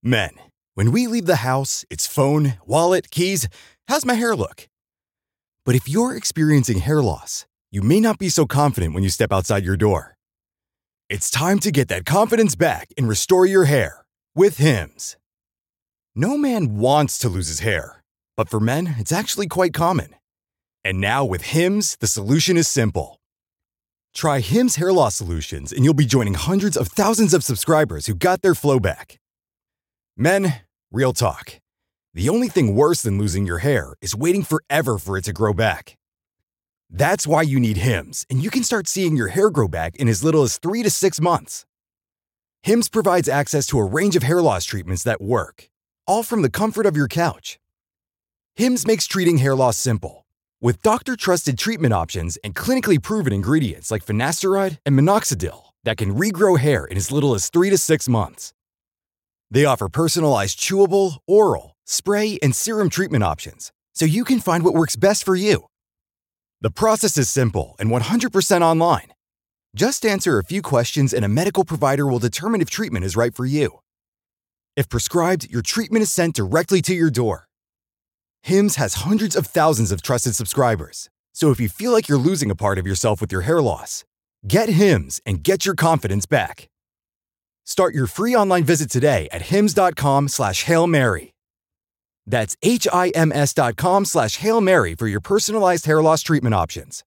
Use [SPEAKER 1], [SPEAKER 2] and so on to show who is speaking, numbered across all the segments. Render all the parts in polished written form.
[SPEAKER 1] Men, when we leave the house, it's phone, wallet, keys. How's my hair look? But if you're experiencing hair loss, you may not be so confident when you step outside your door. It's time to get that confidence back and restore your hair with Hims. No man wants to lose his hair, but for men, it's actually quite common. And now with Hims, the solution is simple. Try Hims hair loss solutions and you'll be joining hundreds of thousands of subscribers who got their flow back. Men, real talk. The only thing worse than losing your hair is waiting forever for it to grow back. That's why you need Hims, and you can start seeing your hair grow back in as little as 3 to 6 months. Hims provides access to a range of hair loss treatments that work, all from the comfort of your couch. Hims makes treating hair loss simple, with doctor-trusted treatment options and clinically proven ingredients like finasteride and minoxidil that can regrow hair in as little as 3 to 6 months. They offer personalized chewable, oral, spray, and serum treatment options, so you can find what works best for you. The process is simple and 100% online. Just answer a few questions and a medical provider will determine if treatment is right for you. If prescribed, your treatment is sent directly to your door. Hims has hundreds of thousands of trusted subscribers, so if you feel like you're losing a part of yourself with your hair loss, get Hims and get your confidence back. Start your free online visit today at hims.com/Hail Mary. That's HIMS.com/Hail Mary for your personalized hair loss treatment options.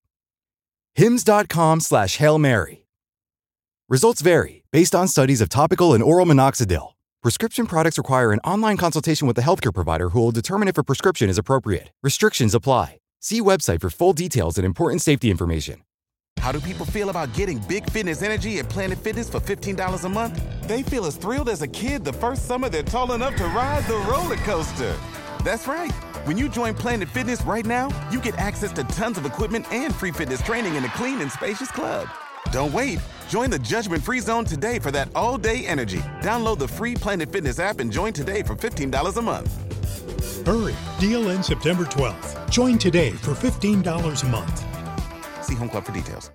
[SPEAKER 1] HIMS.com/Hail Mary. Results vary based on studies of topical and oral minoxidil. Prescription products require an online consultation with a healthcare provider who will determine if a prescription is appropriate. Restrictions apply. See website for full details and important safety information.
[SPEAKER 2] How do people feel about getting Big Fitness Energy at Planet Fitness for $15 a month? They feel as thrilled as a kid the first summer they're tall enough to ride the roller coaster. That's right. When you join Planet Fitness right now, you get access to tons of equipment and free fitness training in a clean and spacious club. Don't wait. Join the judgment-free zone today for that all-day energy. Download the free Planet Fitness app and join today for $15 a month.
[SPEAKER 3] Hurry. Deal ends September 12th. Join today for $15 a month.
[SPEAKER 2] See Home Club for details.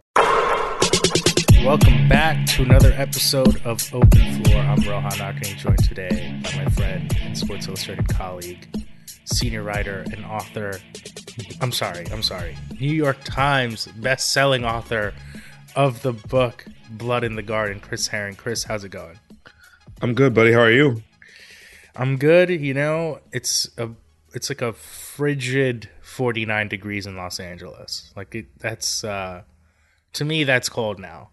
[SPEAKER 4] Welcome back to another episode of Open Floor. I'm Rohan Akane, joined today by my friend and Sports Illustrated colleague, senior writer and author. I'm sorry. New York Times best-selling author of the book Blood in the Garden, Chris Herring. Chris, how's it going?
[SPEAKER 5] I'm good, buddy. How are you?
[SPEAKER 4] I'm good. You know, it's like a frigid 49 degrees in Los Angeles. That's to me, that's cold now.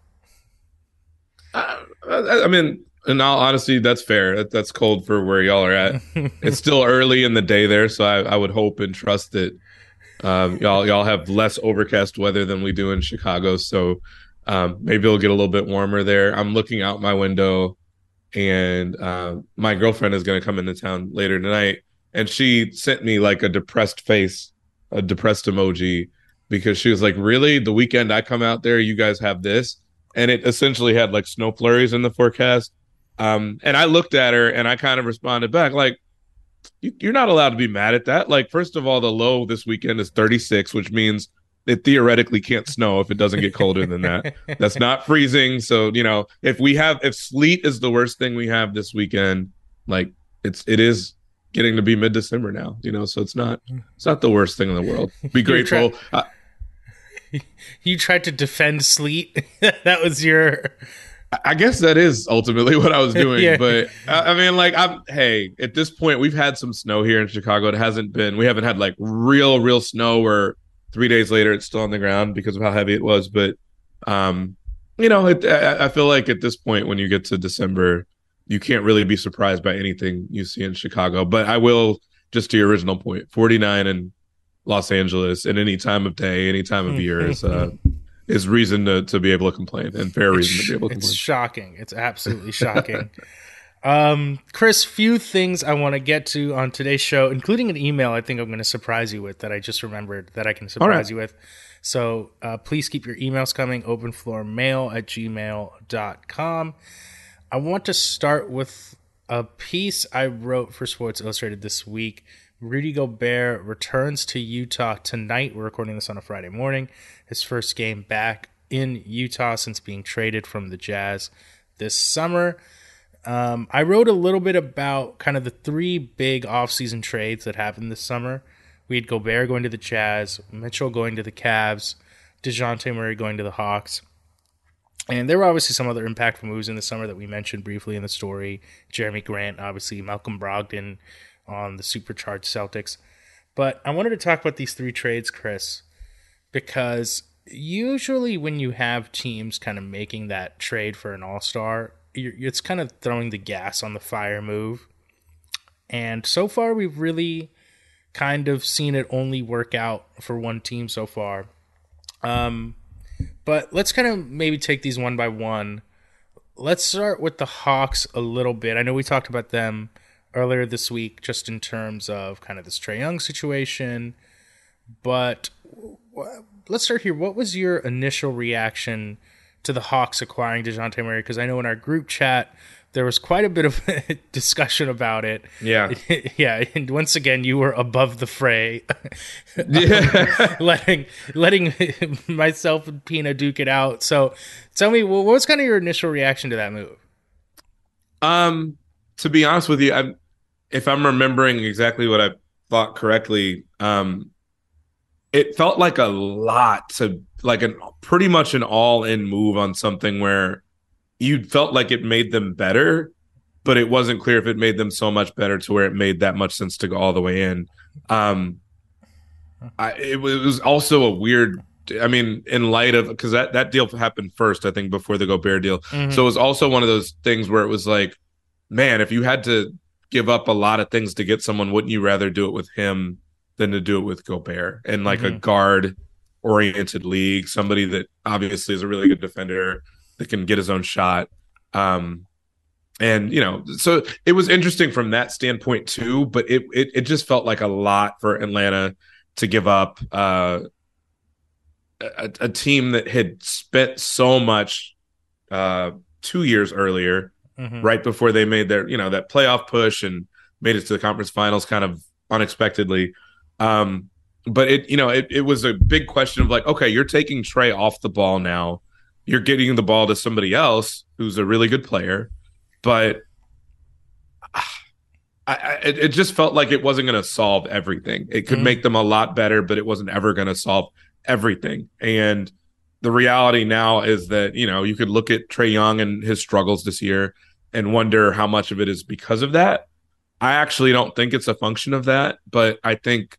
[SPEAKER 5] I mean, in all honesty, that's fair. That's cold for where y'all are at. It's still early in the day there, so I would hope and trust that y'all have less overcast weather than we do in Chicago. So maybe it'll get a little bit warmer there. I'm looking out my window, and my girlfriend is going to come into town later tonight, and she sent me like a depressed face, a depressed emoji, because she was like, "Really? The weekend I come out there, you guys have this?" And it essentially had like snow flurries in the forecast. And I looked at her and I kind of responded back like, you're not allowed to be mad at that. Like, first of all, the low this weekend is 36, which means it theoretically can't snow if it doesn't get colder than that. That's not freezing. So, you know, if sleet is the worst thing we have this weekend, like it is getting to be mid-December now, you know, so it's not the worst thing in the world. Be grateful.
[SPEAKER 4] You tried to defend sleet. That was your...
[SPEAKER 5] I guess that is ultimately what I was doing. Yeah. But I mean, like, at this point, we've had some snow here in Chicago. We haven't had like real snow where 3 days later it's still on the ground because of how heavy it was. But, you know, I feel like at this point, when you get to December, you can't really be surprised by anything you see in Chicago. But I will, just to your original point, 49 in Los Angeles at any time of day, any time of year is reason to be able to complain, and fair reason to be able to complain.
[SPEAKER 4] It's shocking. It's absolutely shocking. Chris, few things I want to get to on today's show, including an email I think I'm going to surprise you with that I just remembered that I can surprise you with. So please keep your emails coming, openfloormail@gmail.com. I want to start with a piece I wrote for Sports Illustrated this week. Rudy Gobert returns to Utah tonight. We're recording this on a Friday morning. His first game back in Utah since being traded from the Jazz this summer. I wrote a little bit about kind of the three big offseason trades that happened this summer. We had Gobert going to the Jazz, Mitchell going to the Cavs, DeJounte Murray going to the Hawks. And there were obviously some other impactful moves in the summer that we mentioned briefly in the story. Jeremy Grant, obviously, Malcolm Brogdon on the supercharged Celtics. But I wanted to talk about these three trades, Chris, because usually when you have teams kind of making that trade for an all-star, it's kind of throwing the gas on the fire move. And so far, we've really kind of seen it only work out for one team so far. But let's kind of maybe take these one by one. Let's start with the Hawks a little bit. I know we talked about them earlier this week just in terms of kind of this Trae Young situation. But let's start here. What was your initial reaction to the Hawks acquiring DeJounte Murray? Because I know in our group chat, there was quite a bit of discussion about it.
[SPEAKER 5] Yeah.
[SPEAKER 4] Yeah. And once again, you were above the fray.
[SPEAKER 5] Yeah.
[SPEAKER 4] letting myself and Pina duke it out. So tell me, what was kind of your initial reaction to that move?
[SPEAKER 5] To be honest with you, if I'm remembering exactly what I thought correctly, it felt like a lot to like pretty much an all-in move on something where you felt like it made them better, but it wasn't clear if it made them so much better to where it made that much sense to go all the way in. It was also a weird, I mean, in light of, because that deal happened first, I think, before the Gobert deal. Mm-hmm. So it was also one of those things where it was like, man, if you had to give up a lot of things to get someone, wouldn't you rather do it with him than to do it with Gobert and like a guard-oriented league, somebody that obviously is a really good defender that can get his own shot. And, you know, so it was interesting from that standpoint too, but it just felt like a lot for Atlanta to give up a team that had spent so much 2 years earlier, right before they made their, you know, that playoff push and made it to the conference finals kind of unexpectedly. But it was a big question of like, okay, you're taking Trae off the ball now. You're getting the ball to somebody else who's a really good player, but it just felt like it wasn't going to solve everything. It could make them a lot better, but it wasn't ever going to solve everything. And the reality now is that, you know, you could look at Trae Young and his struggles this year and wonder how much of it is because of that. I actually don't think it's a function of that, but I think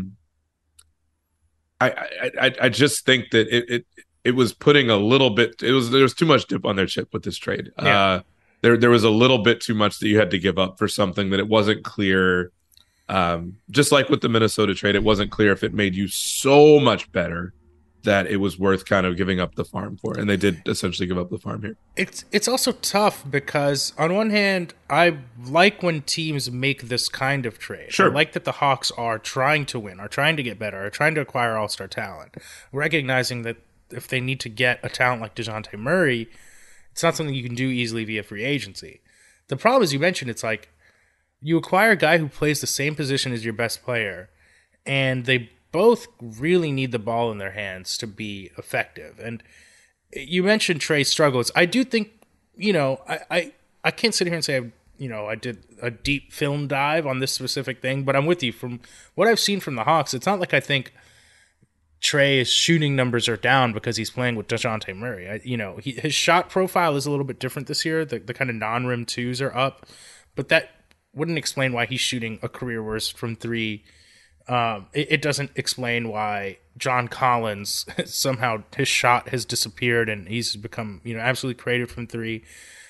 [SPEAKER 5] I just think that it was putting a little bit. There was too much dip on their chip with this trade. Yeah. There was a little bit too much that you had to give up for something that it wasn't clear. Just like with the Minnesota trade, it wasn't clear if it made you so much better that it was worth kind of giving up the farm for. And they did essentially give up the farm here.
[SPEAKER 4] It's also tough because on one hand, I like when teams make this kind of trade.
[SPEAKER 5] Sure.
[SPEAKER 4] I like that the Hawks are trying to win, are trying to get better, are trying to acquire all-star talent, recognizing that if they need to get a talent like DeJounte Murray, it's not something you can do easily via free agency. The problem, as you mentioned, it's like you acquire a guy who plays the same position as your best player, and they both really need the ball in their hands to be effective. And you mentioned Trae's struggles. I do think, you know, I can't sit here and say, you know, I did a deep film dive on this specific thing, but I'm with you. From what I've seen from the Hawks, it's not like I think Trae's shooting numbers are down because he's playing with DeJounte Murray. His shot profile is a little bit different this year. The kind of non-rim twos are up, but that wouldn't explain why he's shooting a career worst from three. It doesn't explain why John Collins somehow his shot has disappeared and he's become, you know, absolutely creative from three.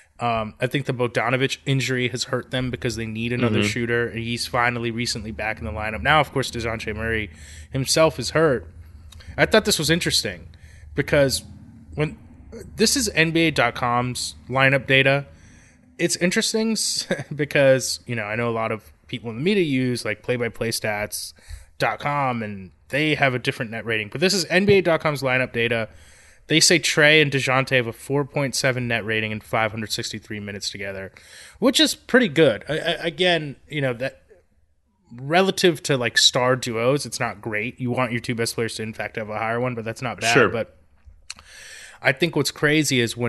[SPEAKER 4] I think the Bogdanovic injury has hurt them because they need another shooter. He's finally recently back in the lineup. Now, of course, DeJounte Murray himself is hurt. I thought this was interesting because when this is NBA.com's lineup data, it's interesting because, you know, I know a lot of people in the media use like play-by-play-stats.com and they have a different net rating. But this is NBA.com's lineup data. They say Trae and DeJounte have a 4.7 net rating in 563 minutes together, which is pretty good. Again, you know, that relative to like star duos, it's not great. You want your two best players to in fact have a higher one, but that's not bad.
[SPEAKER 5] Sure.
[SPEAKER 4] But I think what's crazy is when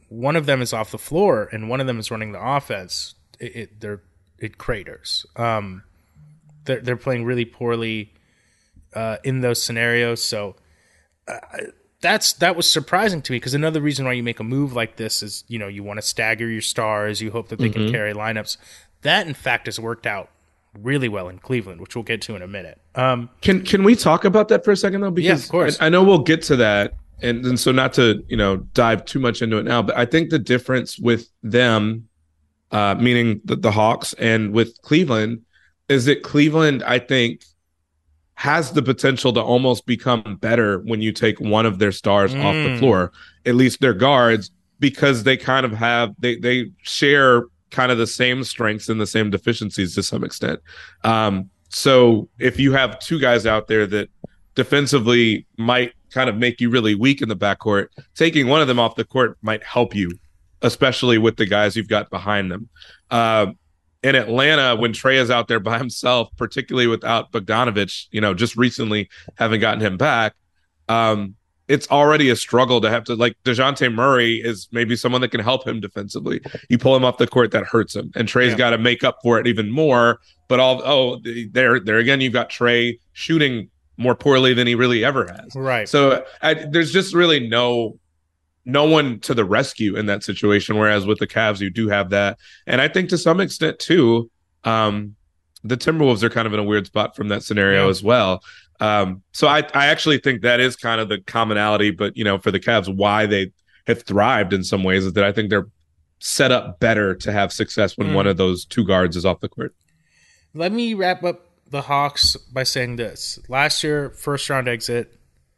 [SPEAKER 4] one of them is off the floor and one of them is running the offense, it craters. They're playing really poorly in those scenarios. So that was surprising to me, because another reason why you make a move like this is, you want to stagger your stars. You hope that they can carry lineups. That, in fact, has worked out really well in Cleveland, which we'll get to in a minute.
[SPEAKER 5] Can we talk about that for a second, though? Because
[SPEAKER 4] of course.
[SPEAKER 5] I know we'll get to that. And so not to, dive too much into it now, but I think the difference with them, meaning the Hawks, and with Cleveland is that Cleveland, I think, has the potential to almost become better when you take one of their stars off the floor, at least their guards, because they kind of have, they share kind of the same strengths and the same deficiencies to some extent. So if you have two guys out there that defensively might kind of make you really weak in the backcourt, taking one of them off the court might help you, especially with the guys you've got behind them. In Atlanta, when Trae is out there by himself, particularly without Bogdanovic, just recently having gotten him back, it's already a struggle to have to, like, DeJounte Murray is maybe someone that can help him defensively. You pull him off the court, that hurts him. And Trae's got to make up for it even more. But there again, you've got Trae shooting more poorly than he really ever has.
[SPEAKER 4] Right.
[SPEAKER 5] So there's just really no one to the rescue in that situation. Whereas with the Cavs, you do have that. And I think to some extent too, the Timberwolves are kind of in a weird spot from that scenario as well. So I actually think that is kind of the commonality, but for the Cavs, why they have thrived in some ways is that I think they're set up better to have success when one of those two guards is off the court.
[SPEAKER 4] Let me wrap up the Hawks by saying this. Last year, first round exit.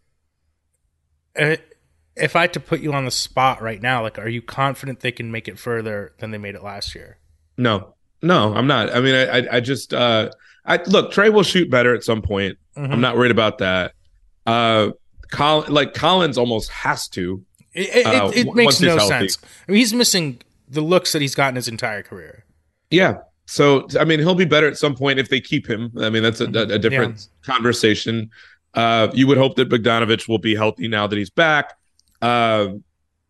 [SPEAKER 4] If I had to put you on the spot right now, like, are you confident they can make it further than they made it last year?
[SPEAKER 5] No, I'm not. I mean, I just look, Trae will shoot better at some point. I'm not worried about that. Collins almost has to.
[SPEAKER 4] It makes no sense. I mean, he's missing the looks that he's gotten his entire career.
[SPEAKER 5] Yeah. So, I mean, he'll be better at some point if they keep him. I mean, that's a different conversation. You would hope that Bogdanovic will be healthy now that he's back. Hunter,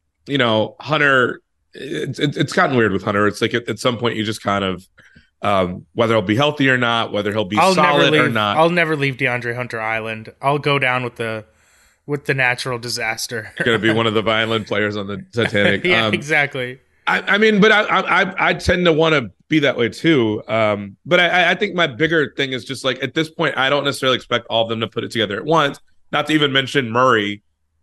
[SPEAKER 5] it's gotten weird with Hunter. It's like at some point you just kind of, whether he'll be healthy or not, whether he'll be solid or not.
[SPEAKER 4] I'll never leave DeAndre Hunter Island. I'll go down with the natural disaster.
[SPEAKER 5] You're going to be one of the violin players on the Titanic.
[SPEAKER 4] Yeah, exactly.
[SPEAKER 5] I mean, but I tend to want to be that way too. But I think my bigger thing is just like, at this point, I don't necessarily expect all of them to put it together at once. Not to even mention Murray.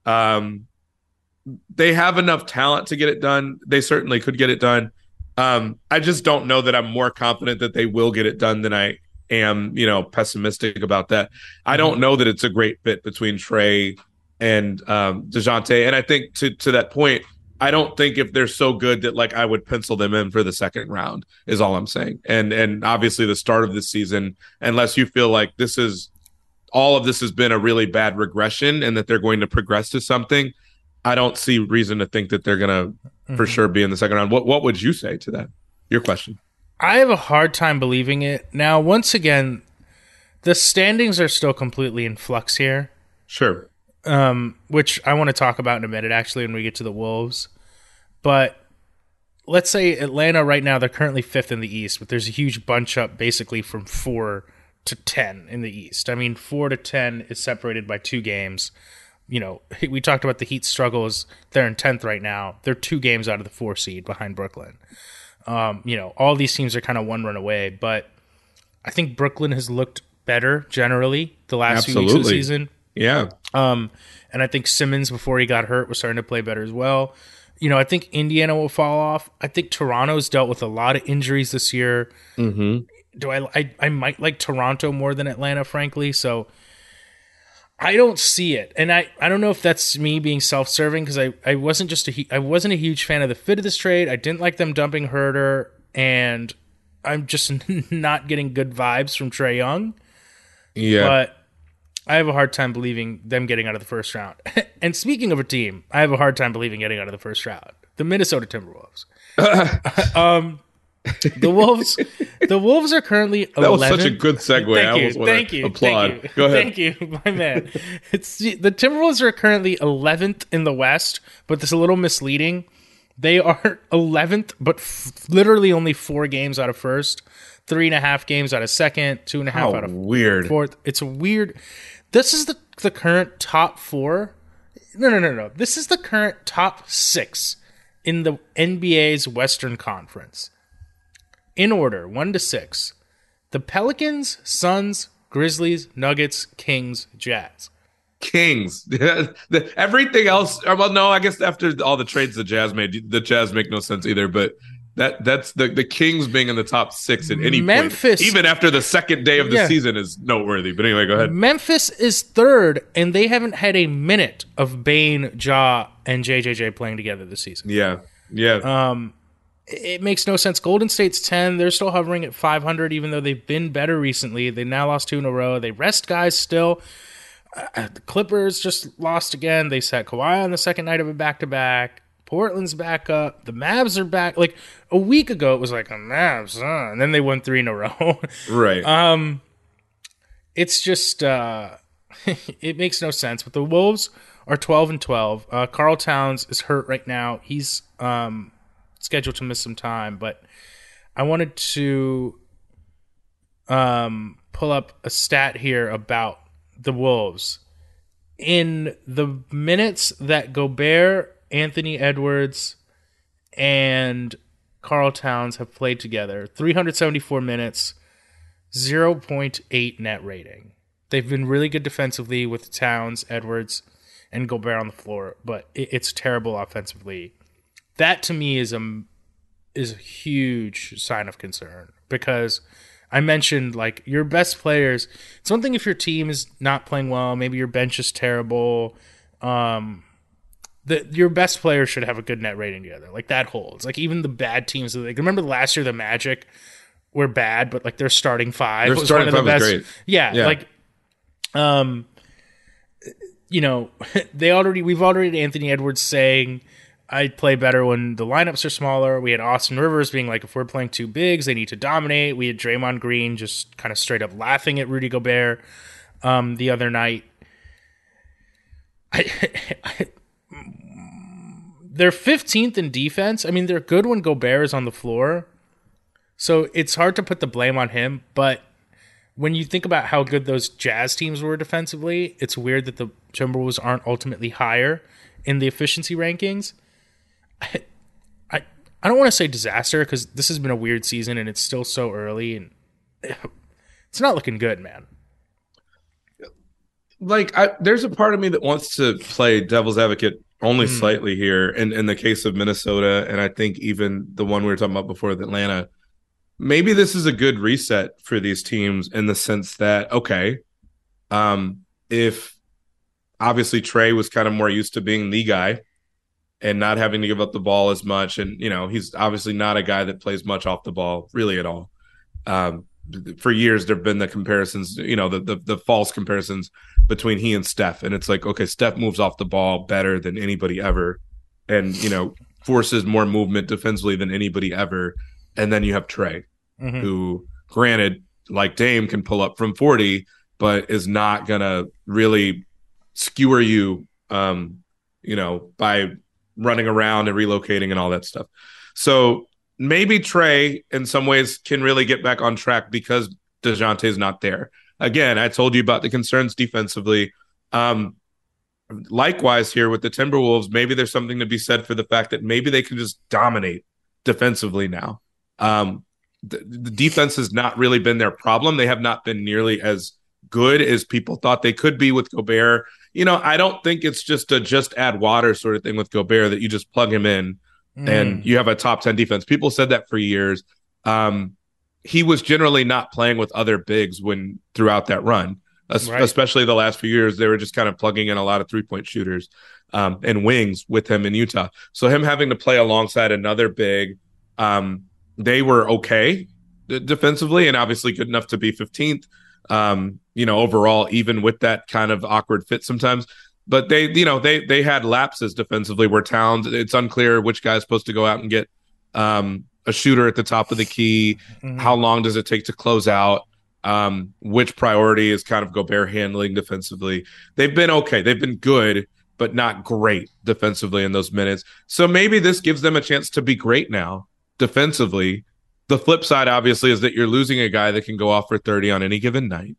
[SPEAKER 5] They have enough talent to get it done. They certainly could get it done. I just don't know that I'm more confident that they will get it done than I am, pessimistic about that. I don't know that it's a great fit between Trae and DeJounte. And I think to that point, I don't think if they're so good that like I would pencil them in for the second round is all I'm saying. And obviously the start of this season, unless you feel like all of this has been a really bad regression and that they're going to progress to something, I don't see reason to think that they're going to for sure be in the second round. What would you say to that? Your question.
[SPEAKER 4] I have a hard time believing it. Now, once again, the standings are still completely in flux here.
[SPEAKER 5] Sure.
[SPEAKER 4] Which I want to talk about in a minute, actually, when we get to the Wolves. But let's say Atlanta right now, they're currently 5th in the East, but there's a huge bunch up basically from 4 to 10 in the East. I mean, 4 to 10 is separated by 2 games. We talked about the Heat's struggles. They're in 10th right now. They're 2 games out of the 4 seed behind Brooklyn. All these teams are kind of one run away, but I think Brooklyn has looked better generally the last few weeks of the season.
[SPEAKER 5] Yeah.
[SPEAKER 4] And I think Simmons, before he got hurt, was starting to play better as well. I think Indiana will fall off. I think Toronto's dealt with a lot of injuries this year. I might like Toronto more than Atlanta, frankly. So I don't see it. And I don't know if that's me being self-serving, because I wasn't a huge fan of the fit of this trade. I didn't like them dumping Herter, and I'm just not getting good vibes from Trae Young.
[SPEAKER 5] Yeah.
[SPEAKER 4] But I have a hard time believing them getting out of the first round. And speaking of a team, I have a hard time believing getting out of the first round. The Minnesota Timberwolves. The Wolves are currently 11th.
[SPEAKER 5] That was such a good segue. I almost want to applaud. Go ahead.
[SPEAKER 4] Thank you, my man. The Timberwolves are currently 11th in the West, but this is a little misleading They are 11th, but literally only 4 games out of first, 3.5 games out of second, 2.5 out of
[SPEAKER 5] weird.
[SPEAKER 4] fourth. It's weird. This is the current top 4. No. This is the current top 6 in the NBA's Western Conference. In order, 1 to 6. The Pelicans, Suns, Grizzlies, Nuggets, Kings, Jazz.
[SPEAKER 5] Kings. Everything else. Well, no, I guess after all the trades the Jazz made, the Jazz make no sense either. But that's the Kings being in the top 6 at any
[SPEAKER 4] Memphis,
[SPEAKER 5] point, even after the second day of the season, is noteworthy. But anyway, go ahead.
[SPEAKER 4] Memphis is 3rd, and they haven't had a minute of Bane, Ja, and JJJ playing together this season.
[SPEAKER 5] Yeah.
[SPEAKER 4] It makes no sense. Golden State's 10. They're still hovering at 500, even though they've been better recently. They now lost 2 in a row. They rest guys still. The Clippers just lost again. They sat Kawhi on the second night of a back-to-back. Portland's back up. The Mavs are back. Like, a week ago, it was like, Mavs, and then they won 3 in a row.
[SPEAKER 5] Right.
[SPEAKER 4] It's just, it makes no sense. But the Wolves are 12-12. Karl Towns is hurt right now. He's scheduled to miss some time. But I wanted to pull up a stat here about the Wolves. In the minutes that Gobert, Anthony Edwards, and Karl Towns have played together, 374 minutes, 0.8 net rating. They've been really good defensively with Towns, Edwards, and Gobert on the floor, but it's terrible offensively. That to me is a huge sign of concern, because I mentioned, like, your best players. It's one thing if your team is not playing well, maybe your bench is terrible. Your best players should have a good net rating together. Like, that holds. Like, even the bad teams. Like, remember last year the Magic were bad, but like their starting 5 was one of the best. Great. Yeah, like, you know, we've already had Anthony Edwards saying, I play better when the lineups are smaller. We had Austin Rivers being like, if we're playing 2 bigs, they need to dominate. We had Draymond Green just kind of straight up laughing at Rudy Gobert the other night. They're 15th in defense. I mean, they're good when Gobert is on the floor. So it's hard to put the blame on him. But when you think about how good those Jazz teams were defensively, it's weird that the Timberwolves aren't ultimately higher in the efficiency rankings. I don't want to say disaster, because this has been a weird season and it's still so early, and it's not looking good, man.
[SPEAKER 5] Like, there's a part of me that wants to play devil's advocate only slightly here in the case of Minnesota, and I think even the one we were talking about before with Atlanta. Maybe this is a good reset for these teams in the sense that, okay, if obviously Trey was kind of more used to being the guy and not having to give up the ball as much, and, you know, he's obviously not a guy that plays much off the ball really at all. For years, there have been the comparisons, you know, the false comparisons between he and Steph. And it's like, okay, Steph moves off the ball better than anybody ever and, you know, forces more movement defensively than anybody ever. And then you have Trey, who, granted, like Dame, can pull up from 40, but is not going to really skewer you, you know, by running around and relocating and all that stuff. So maybe Trey, in some ways, can really get back on track because DeJounte's not there. Again, I told you about the concerns defensively. Likewise here with the Timberwolves, maybe there's something to be said for the fact that maybe they can just dominate defensively now. The defense has not really been their problem. They have not been nearly as good as people thought they could be with Gobert. You know, I don't think it's just a just add water sort of thing with Gobert that you just plug him in and you have a top 10 defense. People said that for years. He was generally not playing with other bigs throughout that run, especially the last few years. They were just kind of plugging in a lot of 3-point shooters and wings with him in Utah. So him having to play alongside another big, they were okay defensively and obviously good enough to be 15th, you know, overall, even with that kind of awkward fit sometimes. But they had lapses defensively where Towns, it's unclear which guy's supposed to go out and get a shooter at the top of the key. How long does it take to close out? Which priority is kind of Gobert handling defensively? They've been okay. They've been good. but not great defensively in those minutes. So maybe this gives them a chance to be great now defensively. The flip side, obviously, is that you're losing a guy that can go off for 30 on any given night.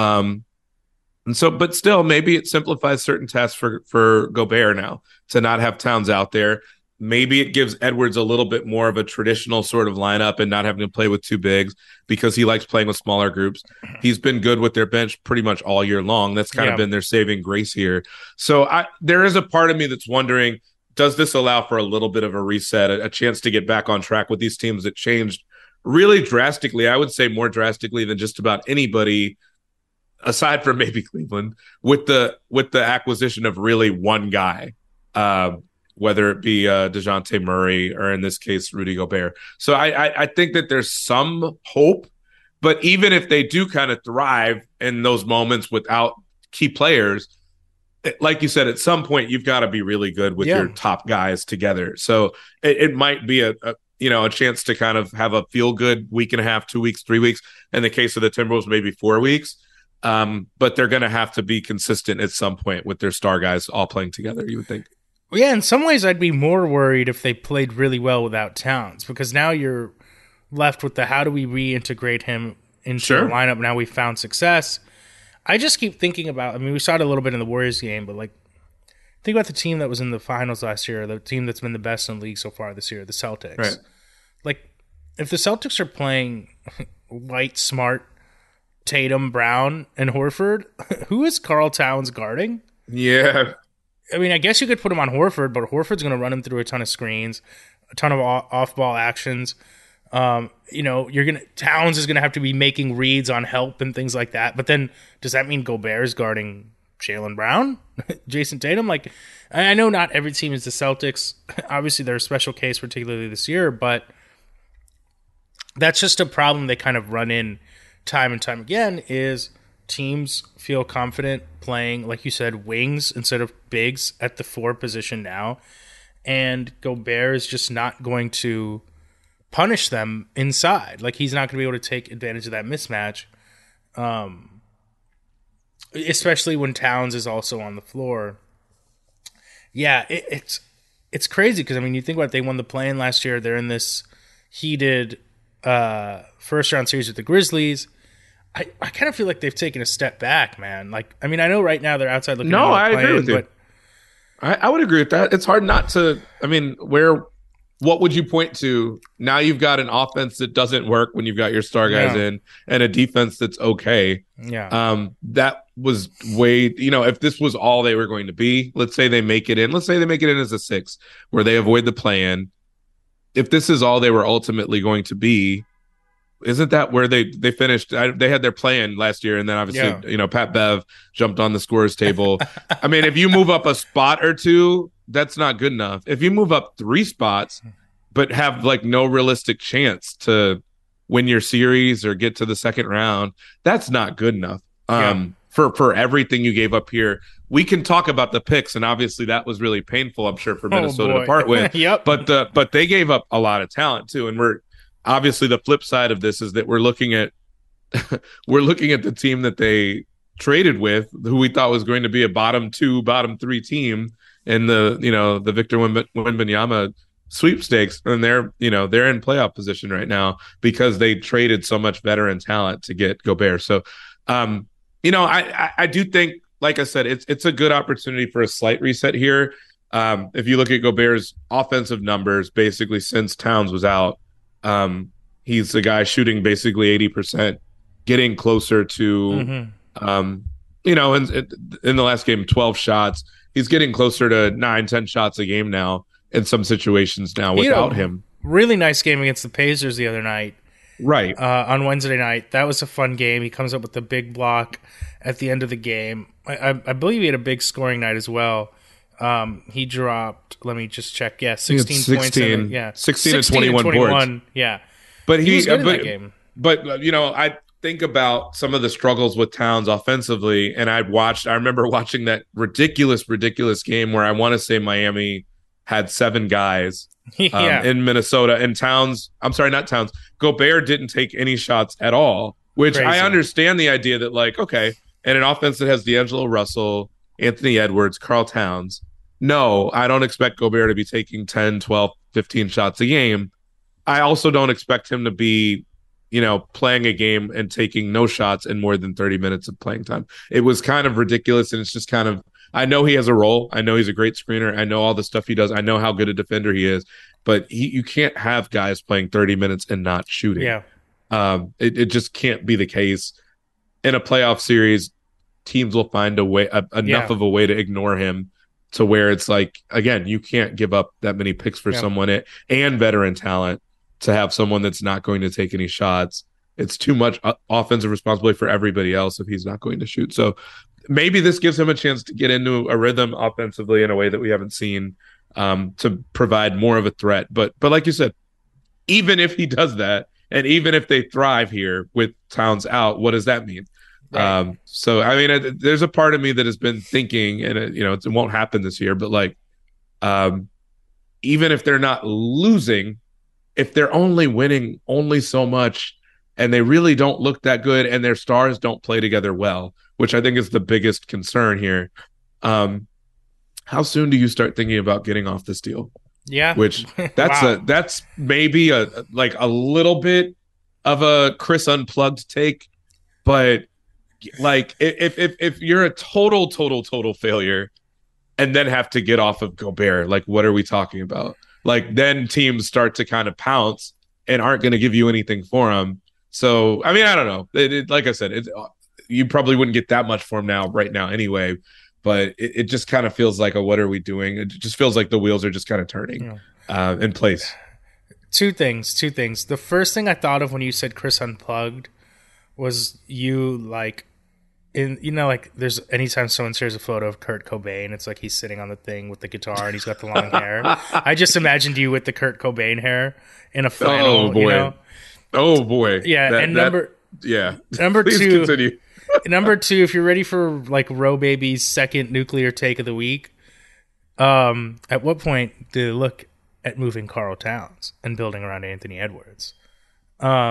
[SPEAKER 5] And so, but still, maybe it simplifies certain tasks for Gobert now to not have Towns out there. Maybe it gives Edwards a little bit more of a traditional sort of lineup and not having to play with two bigs because he likes playing with smaller groups. He's been good with their bench pretty much all year long. That's kind of been their saving grace here. So there is a part of me that's wondering, does this allow for a little bit of a reset, a chance to get back on track with these teams that changed really drastically? I would say more drastically than just about anybody aside from maybe Cleveland, with the acquisition of really one guy, whether it be DeJounte Murray or in this case, Rudy Gobert. So I think that there's some hope, but even if they do kind of thrive in those moments without key players, like you said, at some point you've got to be really good with your top guys together. So it might be a chance to kind of have a feel good week and a half, 2 weeks, 3 weeks. In the case of the Timberwolves, maybe 4 weeks. But they're going to have to be consistent at some point with their star guys all playing together, you would think.
[SPEAKER 4] Well, yeah, in some ways I'd be more worried if they played really well without Towns, because now you're left with the how do we reintegrate him into the lineup now we've found success. I just keep thinking about, I mean, we saw it a little bit in the Warriors game, but like, think about the team that was in the finals last year, the team that's been the best in the league so far this year, the Celtics.
[SPEAKER 5] Right.
[SPEAKER 4] Like, if the Celtics are playing White, Smart, Tatum, Brown, and Horford, who is Karl Towns guarding?
[SPEAKER 5] Yeah.
[SPEAKER 4] I mean, I guess you could put him on Horford, but Horford's going to run him through a ton of screens, a ton of off-ball actions. Towns is going to have to be making reads on help and things like that. But then, does that mean Gobert is guarding Jaylen Brown, Jason Tatum? Like, I know not every team is the Celtics. Obviously, they're a special case, particularly this year, but that's just a problem they kind of run in time and time again, is teams feel confident playing, like you said, wings instead of bigs at the 4 position now, and Gobert is just not going to punish them inside. Like, he's not going to be able to take advantage of that mismatch, especially when Towns is also on the floor. Yeah, it's crazy because, I mean, you think about it, they won the play-in last year. They're in this heated first-round series with the Grizzlies. I kind of feel like they've taken a step back, man. Like, I mean, I know right now they're outside looking.
[SPEAKER 5] No, I agree with you. I would agree with that. It's hard not to. I mean, what would you point to? Now you've got an offense that doesn't work when you've got your star guys in, and a defense that's okay.
[SPEAKER 4] Yeah.
[SPEAKER 5] That was way. If this was all they were going to be, let's say they make it in. Let's say they make it in as a 6, where they avoid the play-in. If this is all they were ultimately going to be, isn't that where they finished? They had their play-in last year, and then obviously, Pat Bev jumped on the scorers table. I mean, if you move up a spot or two, that's not good enough. If you move up 3 spots, but have like no realistic chance to win your series or get to the second round, that's not good enough. For everything you gave up here. We can talk about the picks, and obviously that was really painful, I'm sure, for Minnesota to part with.
[SPEAKER 4] Yep.
[SPEAKER 5] But they gave up a lot of talent too, and we're obviously the flip side of this is that we're looking at the team that they traded with, who we thought was going to be a bottom 2, bottom 3 team in the Victor Wembanyama sweepstakes, and they're in playoff position right now because they traded so much veteran talent to get Gobert. So, I do think, like I said, it's a good opportunity for a slight reset here. If you look at Gobert's offensive numbers, basically since Towns was out, he's a guy shooting basically 80%, getting closer to, in the last game, 12 shots. He's getting closer to 9-10 shots a game now in some situations now without him.
[SPEAKER 4] Really nice game against the Pacers the other night.
[SPEAKER 5] Right.
[SPEAKER 4] On Wednesday night. That was a fun game. He comes up with the big block at the end of the game. I believe he had a big scoring night as well. He dropped, let me just check. Yeah, 16 points.
[SPEAKER 5] 16 and 21 boards.
[SPEAKER 4] Yeah.
[SPEAKER 5] But
[SPEAKER 4] he was good in that game.
[SPEAKER 5] But, I think about some of the struggles with Towns offensively, and I remember watching that ridiculous game where I want to say Miami had 7 guys in Minnesota, and Gobert didn't take any shots at all, which crazy. I understand the idea that, like, okay, and an offense that has D'Angelo Russell, Anthony Edwards, Karl Towns. No, I don't expect Gobert to be taking 10, 12, 15 shots a game. I also don't expect him to be, playing a game and taking no shots in more than 30 minutes of playing time. It was kind of ridiculous, and it's just kind of, I know he has a role. I know he's a great screener. I know all the stuff he does. I know how good a defender he is, but you can't have guys playing 30 minutes and not shooting.
[SPEAKER 4] Yeah.
[SPEAKER 5] It just can't be the case. In a playoff series, teams will find a way, enough of a way to ignore him to where it's like, again, you can't give up that many picks for someone and veteran talent to have someone that's not going to take any shots. It's too much offensive responsibility for everybody else if he's not going to shoot. So maybe this gives him a chance to get into a rhythm offensively in a way that we haven't seen, to provide more of a threat. But like you said, even if he does that, and even if they thrive here with Towns out, what does that mean? Right. So, I mean, there's a part of me that has been thinking, and it won't happen this year, but like, even if they're not losing, if they're only winning only so much, and they really don't look that good, and their stars don't play together well, which I think is the biggest concern here. How soon do you start thinking about getting off this deal?
[SPEAKER 4] Yeah,
[SPEAKER 5] which that's maybe a little bit of a Chris Unplugged take, but like if you're a total failure and then have to get off of Gobert, like what are we talking about? Like then teams start to kind of pounce and aren't going to give you anything for him. So I mean, I don't know. Like I said, you probably wouldn't get that much for him right now anyway. But it just kind of feels like what are we doing? It just feels like the wheels are just kind of turning in place.
[SPEAKER 4] Two things. The first thing I thought of when you said Chris Unplugged was you like, there's anytime someone shares a photo of Kurt Cobain, it's like he's sitting on the thing with the guitar and he's got the long hair. I just imagined you with the Kurt Cobain hair in a flannel.
[SPEAKER 5] Oh boy.
[SPEAKER 4] Yeah. Number
[SPEAKER 5] Please
[SPEAKER 4] two.
[SPEAKER 5] Continue.
[SPEAKER 4] Number two, if you're ready for like Ro Baby's second nuclear take of the week, at what point do they look at moving Karl Towns and building around Anthony Edwards?
[SPEAKER 5] Wow.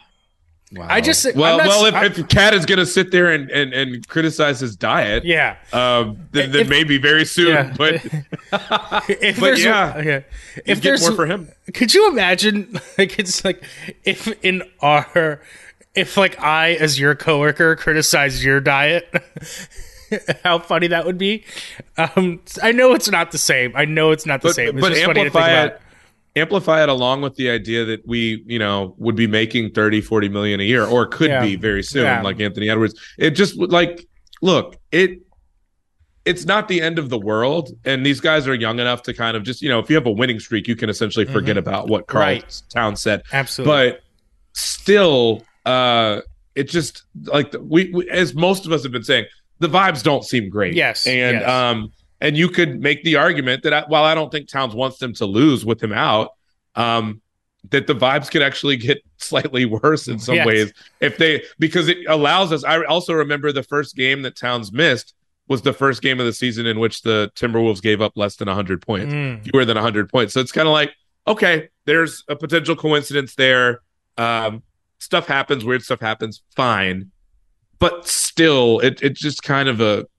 [SPEAKER 5] If Cat is going to sit there and criticize his diet, then maybe very soon. Yeah. But
[SPEAKER 4] if
[SPEAKER 5] if there's more for him,
[SPEAKER 4] could you imagine? Like it's like if like I, as your coworker, criticized your diet, how funny that would be. I know it's not the same. But just funny to think about.
[SPEAKER 5] Amplify it along with the idea that we, would be making 30, 40 million a year, or could be very soon, like Anthony Edwards. It just like, look, it's not the end of the world. And these guys are young enough to kind of just, if you have a winning streak, you can essentially forget about what Karl Towns said.
[SPEAKER 4] Absolutely.
[SPEAKER 5] But still, it just like we as most of us have been saying, the vibes don't seem great.
[SPEAKER 4] Yes.
[SPEAKER 5] And you could make the argument that while I don't think Towns wants them to lose with him out, that the vibes could actually get slightly worse in some ways because it allows us. I also remember the first game that Towns missed was the first game of the season in which the Timberwolves gave up less than 100 points, fewer than 100 points. So it's kind of like, okay, there's a potential coincidence there. Stuff happens, weird stuff happens, fine. But still, it's just kind of a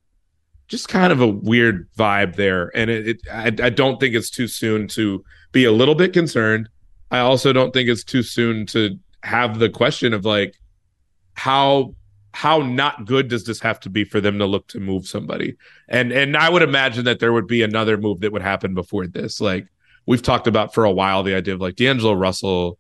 [SPEAKER 5] weird vibe there. And I don't think it's too soon to be a little bit concerned. I also don't think it's too soon to have the question of like, how not good does this have to be for them to look to move somebody? And I would imagine that there would be another move that would happen before this. Like we've talked about for a while, the idea of like D'Angelo Russell,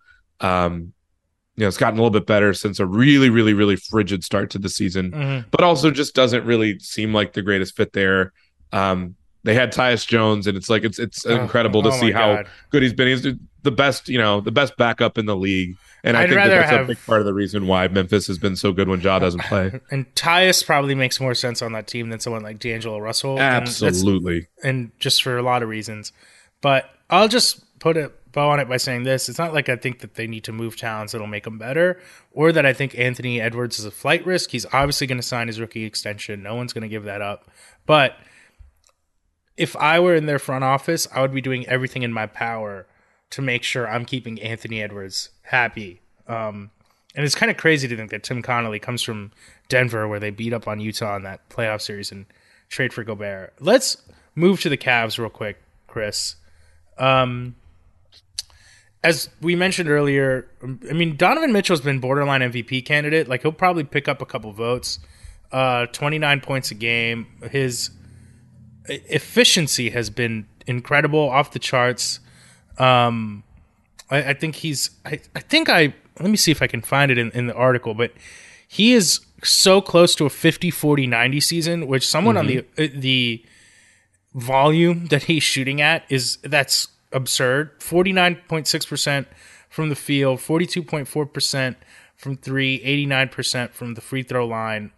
[SPEAKER 5] it's gotten a little bit better since a really, really, really frigid start to the season, but also just doesn't really seem like the greatest fit there. They had Tyus Jones, and it's like it's incredible to see how good he's been. He's the best backup in the league, and I think that's a big part of the reason why Memphis has been so good when Ja doesn't play.
[SPEAKER 4] And Tyus probably makes more sense on that team than someone like D'Angelo Russell.
[SPEAKER 5] Absolutely,
[SPEAKER 4] and just for a lot of reasons. But I'll just put a bow on it by saying this. It's not like I think that they need to move Towns that'll make them better, or that I think Anthony Edwards is a flight risk. He's obviously going to sign his rookie extension. No one's going to give that up. But if I were in their front office, I would be doing everything in my power to make sure I'm keeping Anthony Edwards happy. And it's kind of crazy to think that Tim Connolly comes from Denver, where they beat up on Utah in that playoff series, and trade for Gobert. Let's move to the Cavs real quick, Chris. As we mentioned earlier, I mean, Donovan Mitchell's been borderline MVP candidate. Like, he'll probably pick up a couple votes. 29 points a game. His efficiency has been incredible, off the charts. I think he's. Let me see if I can find it in the article, but he is so close to a 50-40-90 season, which someone on the volume that he's shooting at that's absurd. 49.6% from the field, 42.4% from three, 89% from the free throw line.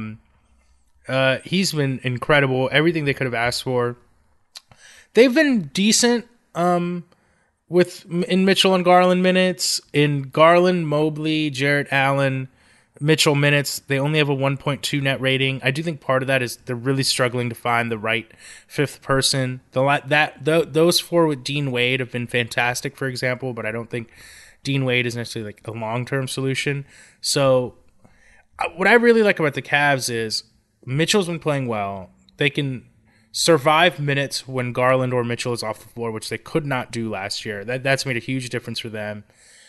[SPEAKER 4] He's been incredible. Everything they could have asked for. They've been decent in Mitchell and Garland minutes. In Garland, Mobley, Jarrett Allen, Mitchell minutes, they only have a 1.2 net rating. I do think part of that is they're really struggling to find the right fifth person. Those four with Dean Wade have been fantastic, for example, but I don't think Dean Wade is necessarily like a long-term solution. So what I really like about the Cavs is Mitchell's been playing well. They can survive minutes when Garland or Mitchell is off the floor, which they could not do last year. That's made a huge difference for them.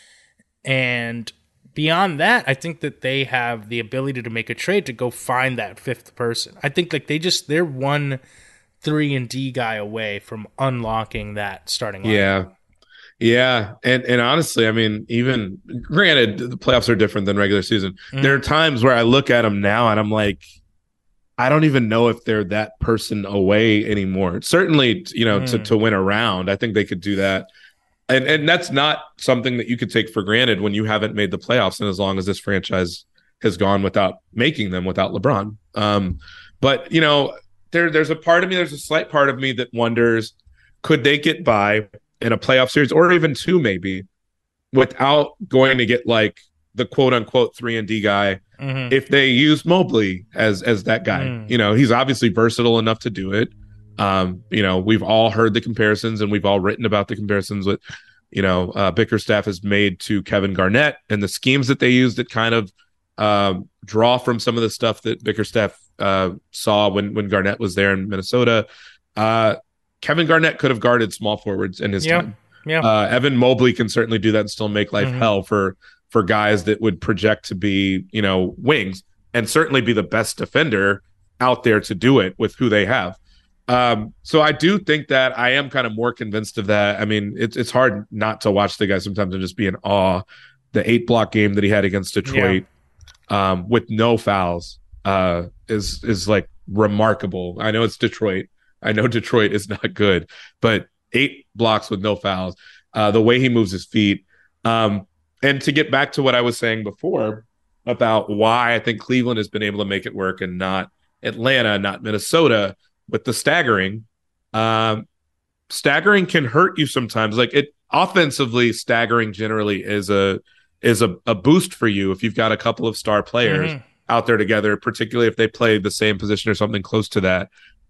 [SPEAKER 4] And beyond that, I think that they have the ability to make a trade to go find that fifth person. I think like they're one 3-and-D guy away from unlocking that starting lineup.
[SPEAKER 5] Yeah. And honestly, I mean, even granted, the playoffs are different than regular season. There are times where I look at them now and I'm like, I don't even know if they're that person away anymore. Certainly, to win a round, I think they could do that. And that's not something that you could take for granted when you haven't made the playoffs and as long as this franchise has gone without making them without LeBron. But, there's a slight part of me that wonders, could they get by in a playoff series or even two maybe without going to get like the quote unquote 3-and-D guy if they use Mobley as that guy? He's obviously versatile enough to do it. We've all heard the comparisons and we've all written about the comparisons with, Bickerstaff has made to Kevin Garnett and the schemes that they use that kind of draw from some of the stuff that Bickerstaff saw when Garnett was there in Minnesota. Kevin Garnett could have guarded small forwards in his time. Yeah. Evan Mobley can certainly do that and still make life hell for guys that would project to be, wings and certainly be the best defender out there to do it with who they have. So I do think that I am kind of more convinced of that. I mean, it's hard not to watch the guy sometimes and just be in awe. The 8-block game that he had against Detroit with no fouls is like remarkable. I know it's Detroit. I know Detroit is not good, but 8 blocks with no fouls. The way he moves his feet. And to get back to what I was saying before about why I think Cleveland has been able to make it work and not Atlanta, not Minnesota, with the staggering. Staggering can hurt you sometimes. Like offensively, staggering generally is a boost for you if you've got a couple of star players out there together, particularly if they play the same position or something close to that.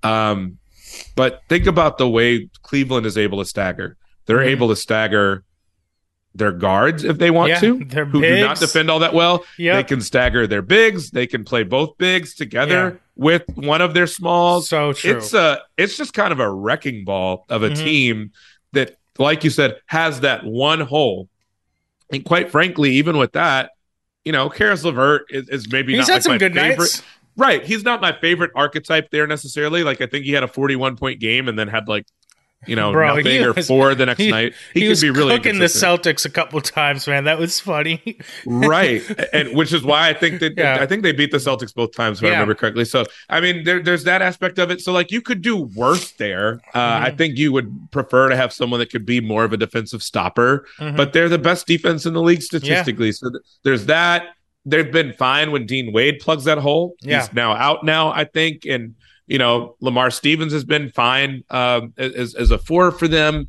[SPEAKER 5] But think about the way Cleveland is able to stagger. They're able to stagger their guards if they want to, who do not defend all that well. They can stagger their bigs. They can play both bigs together with one of their smalls.
[SPEAKER 4] So true.
[SPEAKER 5] It's just kind of a wrecking ball of a team that, like you said, has that one hole. And quite frankly, even with that, Karis LeVert is maybe
[SPEAKER 4] he's
[SPEAKER 5] not
[SPEAKER 4] had some
[SPEAKER 5] my
[SPEAKER 4] good
[SPEAKER 5] favorite.
[SPEAKER 4] nights.
[SPEAKER 5] Right. He's not my favorite archetype there necessarily. Like, I think he had a 41-point game and then had nothing or 4 the next night.
[SPEAKER 4] He
[SPEAKER 5] could
[SPEAKER 4] was
[SPEAKER 5] be really
[SPEAKER 4] cooking the Celtics a couple times, man. That was funny.
[SPEAKER 5] Right. And which is why I think that I think they beat the Celtics both times, if I remember correctly. So, I mean, there's that aspect of it. So, like, you could do worse there. I think you would prefer to have someone that could be more of a defensive stopper, but they're the best defense in the league statistically. So there's that. They've been fine when Dean Wade plugs that hole. He's now out now, I think. And, Lamar Stevens has been fine as a 4 for them.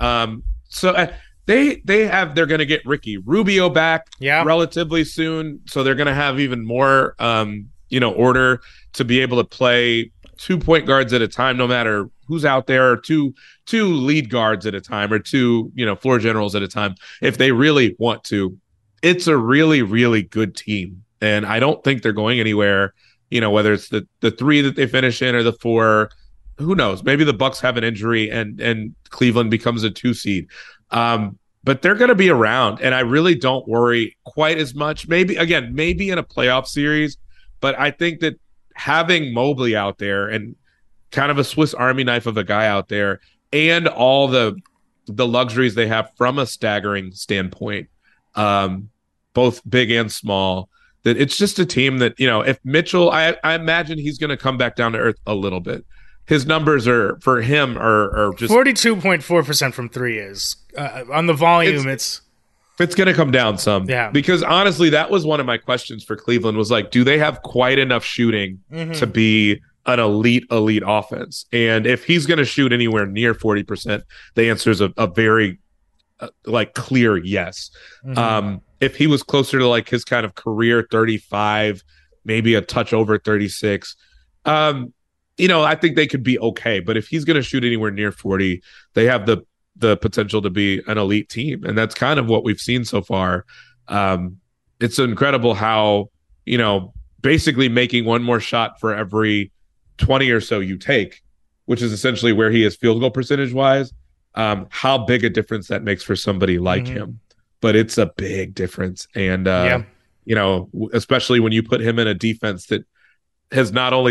[SPEAKER 5] So they're going to get Ricky Rubio back relatively soon. So they're going to have even more, order to be able to play 2 point guards at a time, no matter who's out there, or two lead guards at a time, or 2, floor generals at a time, if they really want to. It's a really, really good team. And I don't think they're going anywhere whether it's the 3 that they finish in or the 4, who knows? Maybe the Bucks have an injury and Cleveland becomes a 2 seed. But they're going to be around, and I really don't worry quite as much. Maybe in a playoff series, but I think that having Mobley out there and kind of a Swiss Army knife of a guy out there, and all the luxuries they have from a staggering standpoint, both big and small, that it's just a team that, if Mitchell, I imagine he's going to come back down to earth a little bit. His numbers are just
[SPEAKER 4] 42.4% from 3 is on the volume. It's
[SPEAKER 5] going to come down some, because honestly, that was one of my questions for Cleveland was like, do they have quite enough shooting to be an elite offense? And if he's going to shoot anywhere near 40%, the answer is a very clear yes. If he was closer to like his kind of career 35, maybe a touch over 36, I think they could be okay. But if he's going to shoot anywhere near 40, they have the potential to be an elite team. And that's kind of what we've seen so far. It's incredible how, basically making one more shot for every 20 or so you take, which is essentially where he is field goal percentage wise, how big a difference that makes for somebody like him. But it's a big difference. And, especially when you put him in a defense that has not only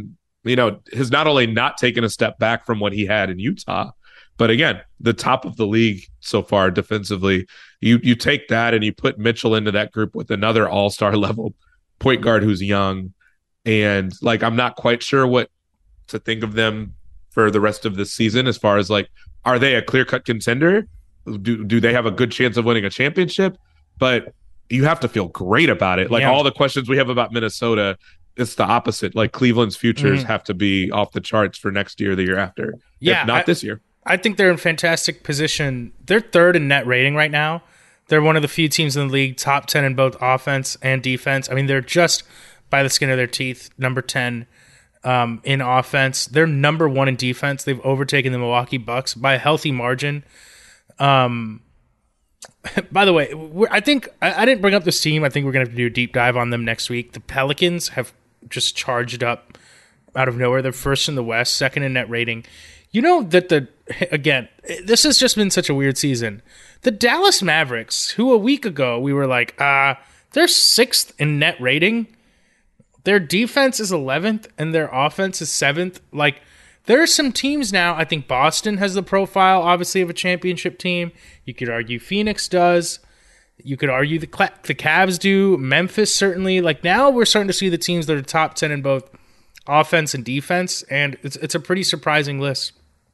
[SPEAKER 5] not taken a step back from what he had in Utah, but again, the top of the league so far defensively. You take that and you put Mitchell into that group with another all-star level point guard who's young, and I'm not quite sure what to think of them for the rest of this season as far as are they a clear-cut contender? Do they have a good chance of winning a championship? But you have to feel great about it. All the questions we have about Minnesota, it's the opposite. Cleveland's futures have to be off the charts for next year, the year after.
[SPEAKER 4] Yeah,
[SPEAKER 5] if not this year.
[SPEAKER 4] I think they're in fantastic position. They're 3rd in net rating right now. They're one of the few teams in the league, top 10 in both offense and defense. I mean, they're just by the skin of their teeth, number 10 in offense. They're number 1 in defense. They've overtaken the Milwaukee Bucks by a healthy margin. By the way, I think I didn't bring up this team. I think we're going to have to do a deep dive on them next week. The Pelicans have just charged up out of nowhere. They're 1st in the West, 2nd in net rating. Again, this has just been such a weird season. The Dallas Mavericks, who a week ago we were like, they're 6th in net rating. Their defense is 11th and their offense is 7th. There are some teams now. I think Boston has the profile, obviously, of a championship team. You could argue Phoenix does. You could argue the Cavs do. Memphis, certainly. Now we're starting to see the teams that are top 10 in both offense and defense, and it's a pretty surprising list,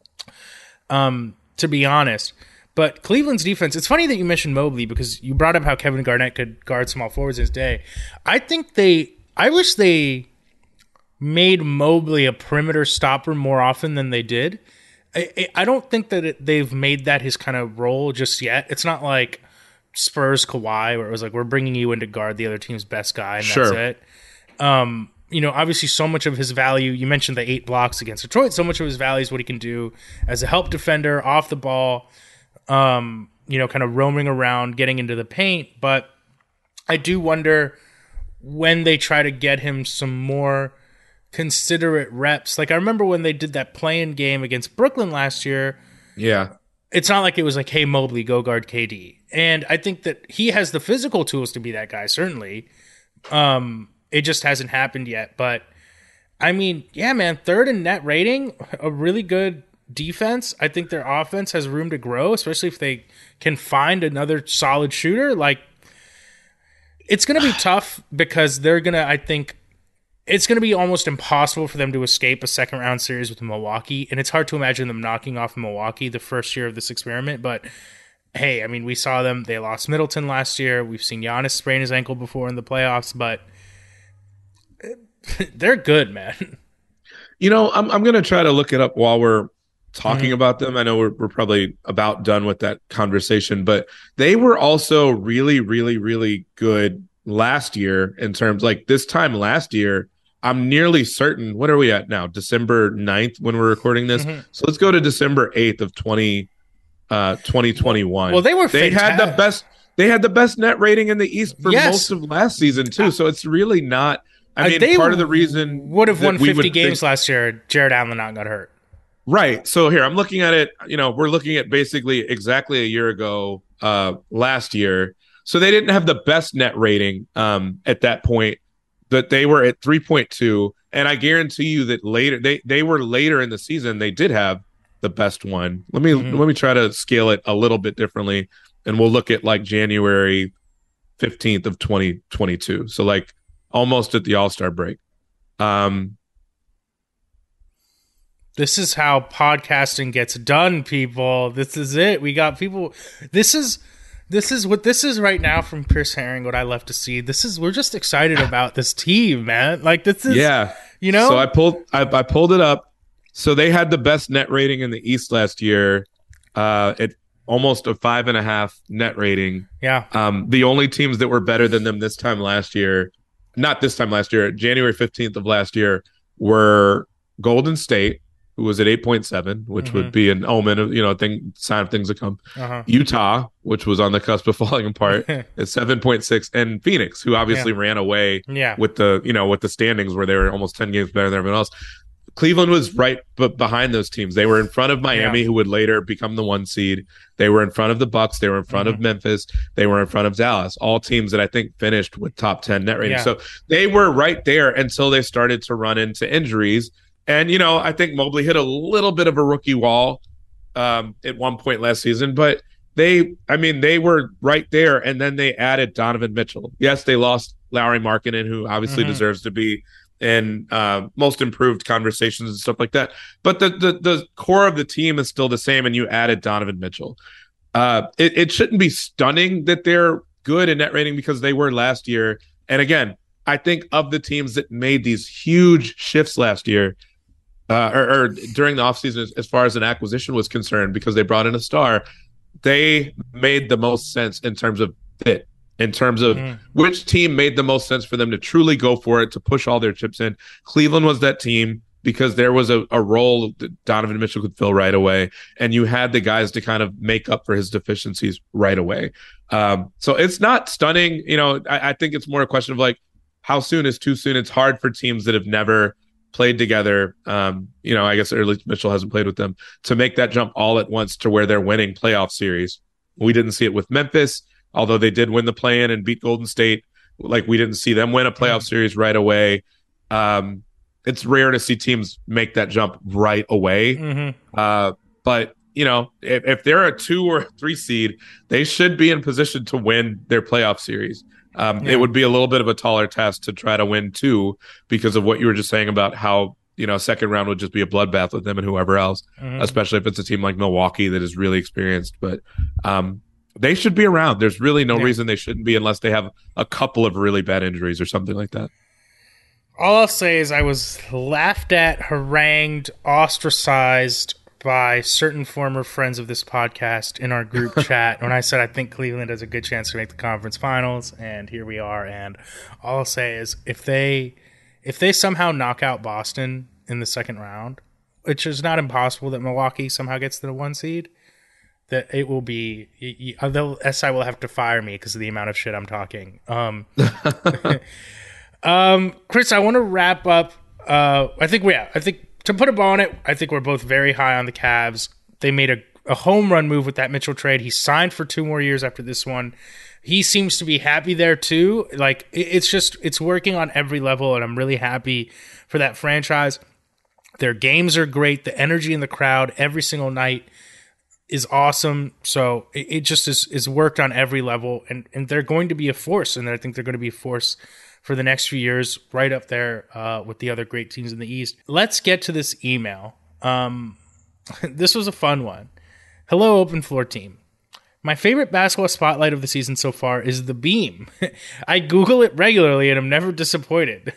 [SPEAKER 4] to be honest. But Cleveland's defense, it's funny that you mentioned Mobley because you brought up how Kevin Garnett could guard small forwards in his day. I wish they made Mobley a perimeter stopper more often than they did. I don't think that they've made that his kind of role just yet. It's not like Spurs Kawhi where it was we're bringing you in to guard the other team's best guy and that's it. Obviously so much of his value, you mentioned the 8 blocks against Detroit, so much of his value is what he can do as a help defender off the ball, kind of roaming around, getting into the paint. But I do wonder when they try to get him some more considerate reps. I remember when they did that play-in game against Brooklyn last year.
[SPEAKER 5] Yeah.
[SPEAKER 4] It's not like it was hey, Mobley, go guard KD. And I think that he has the physical tools to be that guy, certainly. It just hasn't happened yet. But, I mean, yeah, man, 3rd in net rating, a really good defense. I think their offense has room to grow, especially if they can find another solid shooter. It's going to be tough because they're going to, I think, it's going to be almost impossible for them to escape a second-round series with Milwaukee, and it's hard to imagine them knocking off Milwaukee the first year of this experiment. But, hey, I mean, we saw them. They lost Middleton last year. We've seen Giannis sprain his ankle before in the playoffs, but they're good, man.
[SPEAKER 5] I'm going to try to look it up while we're talking about them. I know we're probably about done with that conversation, but they were also really, really, really good last year in terms this time last year. I'm nearly certain. What are we at now? December 9th when we're recording this. So let's go to December 8th of 2021.
[SPEAKER 4] Well,
[SPEAKER 5] they had the best net rating in the East for most of last season too. So it's really not I mean,
[SPEAKER 4] they
[SPEAKER 5] part of the reason
[SPEAKER 4] would have won
[SPEAKER 5] that we
[SPEAKER 4] 50
[SPEAKER 5] would
[SPEAKER 4] games
[SPEAKER 5] think-
[SPEAKER 4] last year. Jared Allen not got hurt.
[SPEAKER 5] Right. So here, I'm looking at it, we're looking at basically exactly a year ago, last year. So they didn't have the best net rating at that point, but they were at 3.2. And I guarantee you that later, they were later in the season, they did have the best one. Let me try to scale it a little bit differently. And we'll look at like January 15th of 2022. So like almost at the All-Star break.
[SPEAKER 4] This is how podcasting gets done, people. This is it. We got people. This is what this is right now from Chris Herring. What I love to see. We're just excited about this team, man. Like this is, So I pulled it up. So they had the best net rating in the East last year, at almost a 5.5 net rating. Yeah.
[SPEAKER 5] The only teams that were better than them January 15th of last year, were Golden State, who was at 8.7, which would be an omen of, sign of things to come. Utah, which was on the cusp of falling apart, at 7.6, and Phoenix, who obviously ran away with the standings where they were almost 10 games better than everyone else. Cleveland was right behind those teams. They were in front of Miami, who would later become the 1 seed. They were in front of the Bucks. They were in front of Memphis. They were in front of Dallas. All teams that I think finished with top 10 net rating. So they were right there until they started to run into injuries. And, I think Mobley hit a little bit of a rookie wall at one point last season, but they were right there. And then they added Donovan Mitchell. Yes, they lost Lauri Markkanen, who obviously deserves to be in most improved conversations and stuff like that. But the core of the team is still the same, and you added Donovan Mitchell. It shouldn't be stunning that they're good in net rating because they were last year. And again, I think of the teams that made these huge shifts last year, or during the offseason as far as an acquisition was concerned, because they brought in a star, they made the most sense in terms of fit. In terms of which team made the most sense for them to truly go for it, to push all their chips in. Cleveland was that team because there was a role that Donovan Mitchell could fill right away, and you had the guys to kind of make up for his deficiencies right away. So it's not stunning. I think it's more a question of like, how soon is too soon? It's hard for teams that have never played together. I guess at least Mitchell hasn't played with them, to make that jump all at once to where they're winning playoff series. We didn't see it with Memphis. Although they did win the play-in and beat Golden State, like we didn't see them win a playoff series right away. It's rare to see teams make that jump right away. But, if they're a 2 or 3 seed, they should be in position to win their playoff series. It would be a little bit of a taller task to try to win 2 because of what you were just saying about how, second round would just be a bloodbath with them and whoever else, especially if it's a team like Milwaukee that is really experienced. But they should be around. There's really no reason they shouldn't be unless they have a couple of really bad injuries or something like that.
[SPEAKER 4] All I'll say is I was laughed at, harangued, ostracized by certain former friends of this podcast in our group chat when I said I think Cleveland has a good chance to make the conference finals, and here we are. And all I'll say is if they somehow knock out Boston in the second round, which is not impossible that Milwaukee somehow gets to the 1 seed, that it will be, SI will have to fire me because of the amount of shit I'm talking. Chris, I want to wrap up. I think to put a bow on it, I think we're both very high on the Cavs. They made a home run move with that Mitchell trade. He signed for 2 more years after this one. He seems to be happy there too. Like it's working on every level, and I'm really happy for that franchise. Their games are great. The energy in the crowd every single night is awesome. So it just is worked on every level, and they're going to be a force, and I think they're going to be a force for the next few years, right up there with the other great teams in the East. Let's get to this email. This was a fun one. Hello, Open Floor team. My favorite basketball spotlight of the season so far is the Beam. I Google it regularly and I'm never disappointed.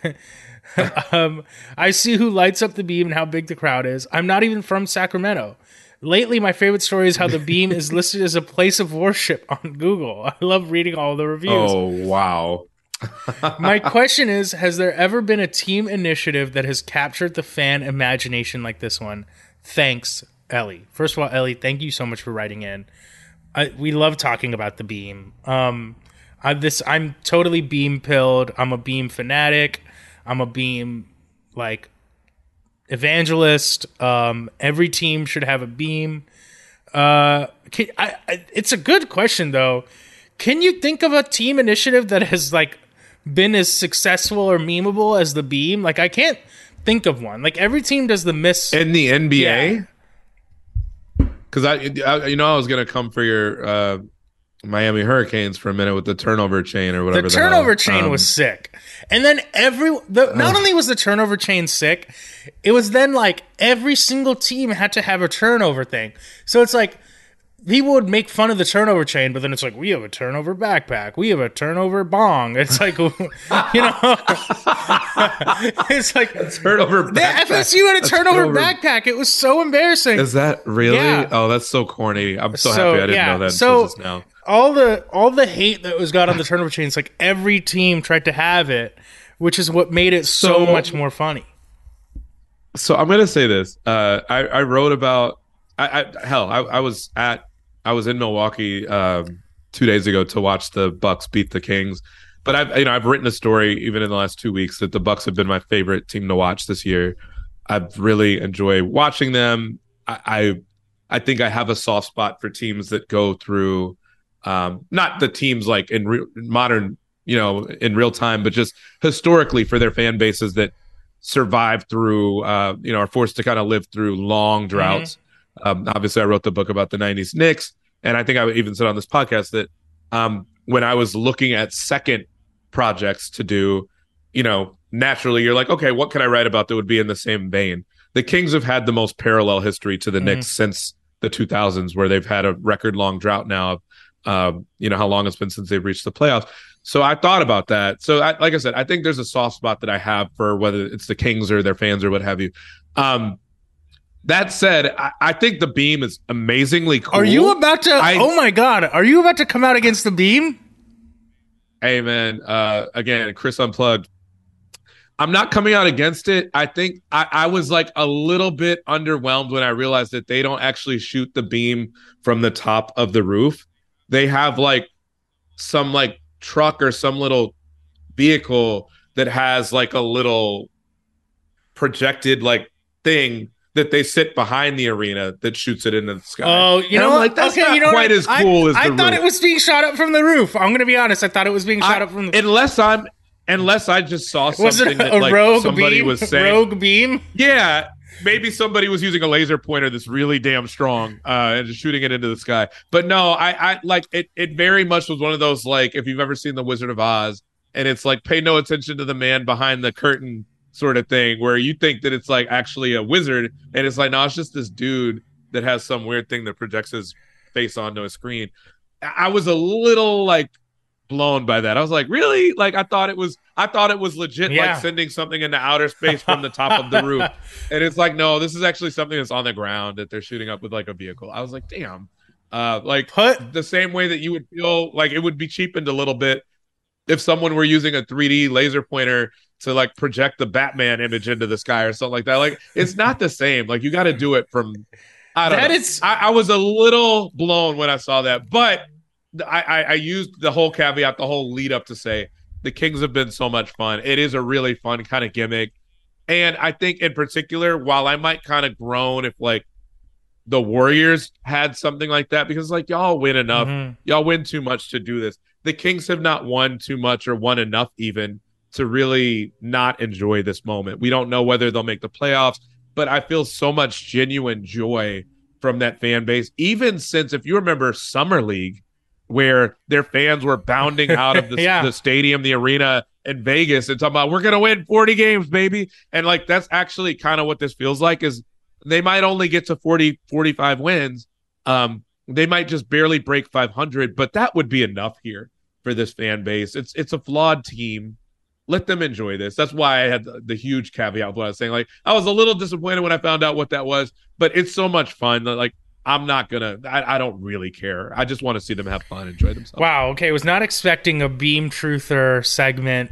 [SPEAKER 4] I see who lights up the Beam and how big the crowd is. I'm not even from Sacramento. Lately, my favorite story is how the Beam is listed as a place of worship on Google. I love reading all the reviews.
[SPEAKER 5] Oh, wow.
[SPEAKER 4] My question is, has there ever been a team initiative that has captured the fan imagination like this one? Thanks, Ellie. First of all, Ellie, thank you so much for writing in. We love talking about the Beam. I'm totally Beam pilled. I'm a Beam fanatic. I'm a beam like evangelist. Every team should have a beam. It's a good question though. Can you think of a team initiative that has like been as successful or memeable as the beam? Like I can't think of one. Like every team does the miss
[SPEAKER 5] in the NBA. Because I was gonna come for your Miami Hurricanes for a minute with the turnover chain or whatever.
[SPEAKER 4] The turnover chain was sick, and then not only was the turnover chain sick, it was then like every single team had to have a turnover thing. So it's like people would make fun of the turnover chain, but then it's like we have a turnover backpack, we have a turnover bong. It's like it's like
[SPEAKER 5] a turnover backpack.
[SPEAKER 4] FSU had a turnover backpack. It was so embarrassing.
[SPEAKER 5] Is that really? Yeah. Oh, that's so corny. I'm so happy I didn't know that until just now.
[SPEAKER 4] All the hate that was got on the turnover chain, it's like every team tried to have it, which is what made it so much more funny.
[SPEAKER 5] So I'm gonna say this. I wrote about. I was in Milwaukee 2 days ago to watch the Bucks beat the Kings, but I've written a story even in the last 2 weeks that the Bucks have been my favorite team to watch this year. I've really enjoyed watching them. I think I have a soft spot for teams that go through, not the teams like in modern, in real time, but just historically for their fan bases that survive through, are forced to kind of live through long droughts. Mm-hmm. Obviously, I wrote the book about the 90s Knicks, and I think I even said on this podcast that when I was looking at second projects to do, naturally you're like, okay, what can I write about that would be in the same vein? The Kings have had the most parallel history to the Knicks since the 2000s, where they've had a record-long drought now of, how long it's been since they've reached the playoffs. So I thought about that. So like I said, I think there's a soft spot that I have for whether it's the Kings or their fans or what have you. That said, I think the beam is amazingly cool.
[SPEAKER 4] Are you about to? Oh my God! Are you about to come out against the beam?
[SPEAKER 5] Hey man, again, Chris Unplugged. I'm not coming out against it. I think I was like a little bit underwhelmed when I realized that they don't actually shoot the beam from the top of the roof. They have like some like truck or some little vehicle that has like a little projected like thing that they sit behind the arena that shoots it into the sky.
[SPEAKER 4] Oh,
[SPEAKER 5] like, that's not quite as cool as the roof.
[SPEAKER 4] I thought it was being shot up from the roof. I'm going to be honest. I thought it was being shot up from the roof.
[SPEAKER 5] Unless I just saw something
[SPEAKER 4] was it
[SPEAKER 5] that
[SPEAKER 4] a
[SPEAKER 5] like
[SPEAKER 4] rogue
[SPEAKER 5] somebody
[SPEAKER 4] beam?
[SPEAKER 5] was saying.
[SPEAKER 4] Rogue beam?
[SPEAKER 5] Yeah. Maybe somebody was using a laser pointer that's really damn strong and just shooting it into the sky. But no, I like it. It very much was one of those, like, if you've ever seen The Wizard of Oz, and it's like, pay no attention to the man behind the curtain sort of thing, where you think that it's like actually a wizard, and it's like, no, it's just this dude that has some weird thing that projects his face onto a screen. I was a little like blown by that. I was like, really? Like, I thought it was legit, like sending something into outer space from the top of the roof. And it's like, no, this is actually something that's on the ground that they're shooting up with like a vehicle. I was like, damn. The same way that you would feel like it would be cheapened a little bit if someone were using a 3D laser pointer to like project the Batman image into the sky or something like that. Like, it's not the same. Like, you got to do it from, I don't know. I was a little blown when I saw that, but I used the whole caveat, the whole lead up to say the Kings have been so much fun. It is a really fun kind of gimmick. And I think in particular, while I might kind of groan if like the Warriors had something like that, because like, y'all win enough, y'all win too much to do this. The Kings have not won too much or won enough even to really not enjoy this moment. We don't know whether they'll make the playoffs, but I feel so much genuine joy from that fan base. Even since, if you remember Summer League, where their fans were bounding out of the stadium, the arena in Vegas, and talking about, we're going to win 40 games, baby. And like, that's actually kind of what this feels like, is they might only get to 40, 45 wins. They might just barely break 500, but that would be enough here for this fan base. It's a flawed team. Let them enjoy this. That's why I had the huge caveat of what I was saying. Like, I was a little disappointed when I found out what that was, but it's so much fun that like, I'm not gonna. I don't really care. I just want to see them have fun, enjoy themselves.
[SPEAKER 4] Wow. Okay, was not expecting a beam truther segment.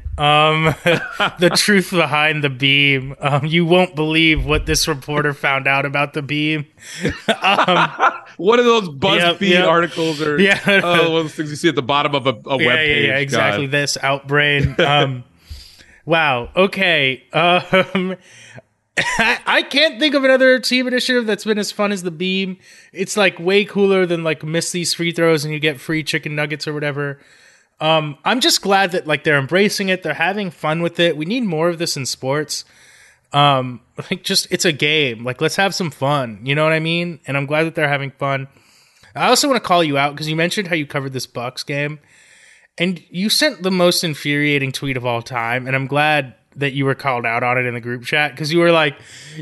[SPEAKER 4] The truth behind the beam. You won't believe what this reporter found out about the beam.
[SPEAKER 5] One of those BuzzFeed articles, or one of those things you see at the bottom of a web page.
[SPEAKER 4] Yeah, exactly. God. This Outbrain. Wow. Okay. I can't think of another team initiative that's been as fun as the Beam. It's like way cooler than like miss these free throws and you get free chicken nuggets or whatever. I'm just glad that like they're embracing it. They're having fun with it. We need more of this in sports. Like just it's a game. Like let's have some fun. You know what I mean? And I'm glad that they're having fun. I also want to call you out because you mentioned how you covered this Bucks game, and you sent the most infuriating tweet of all time. And I'm glad that you were called out on it in the group chat because you were like,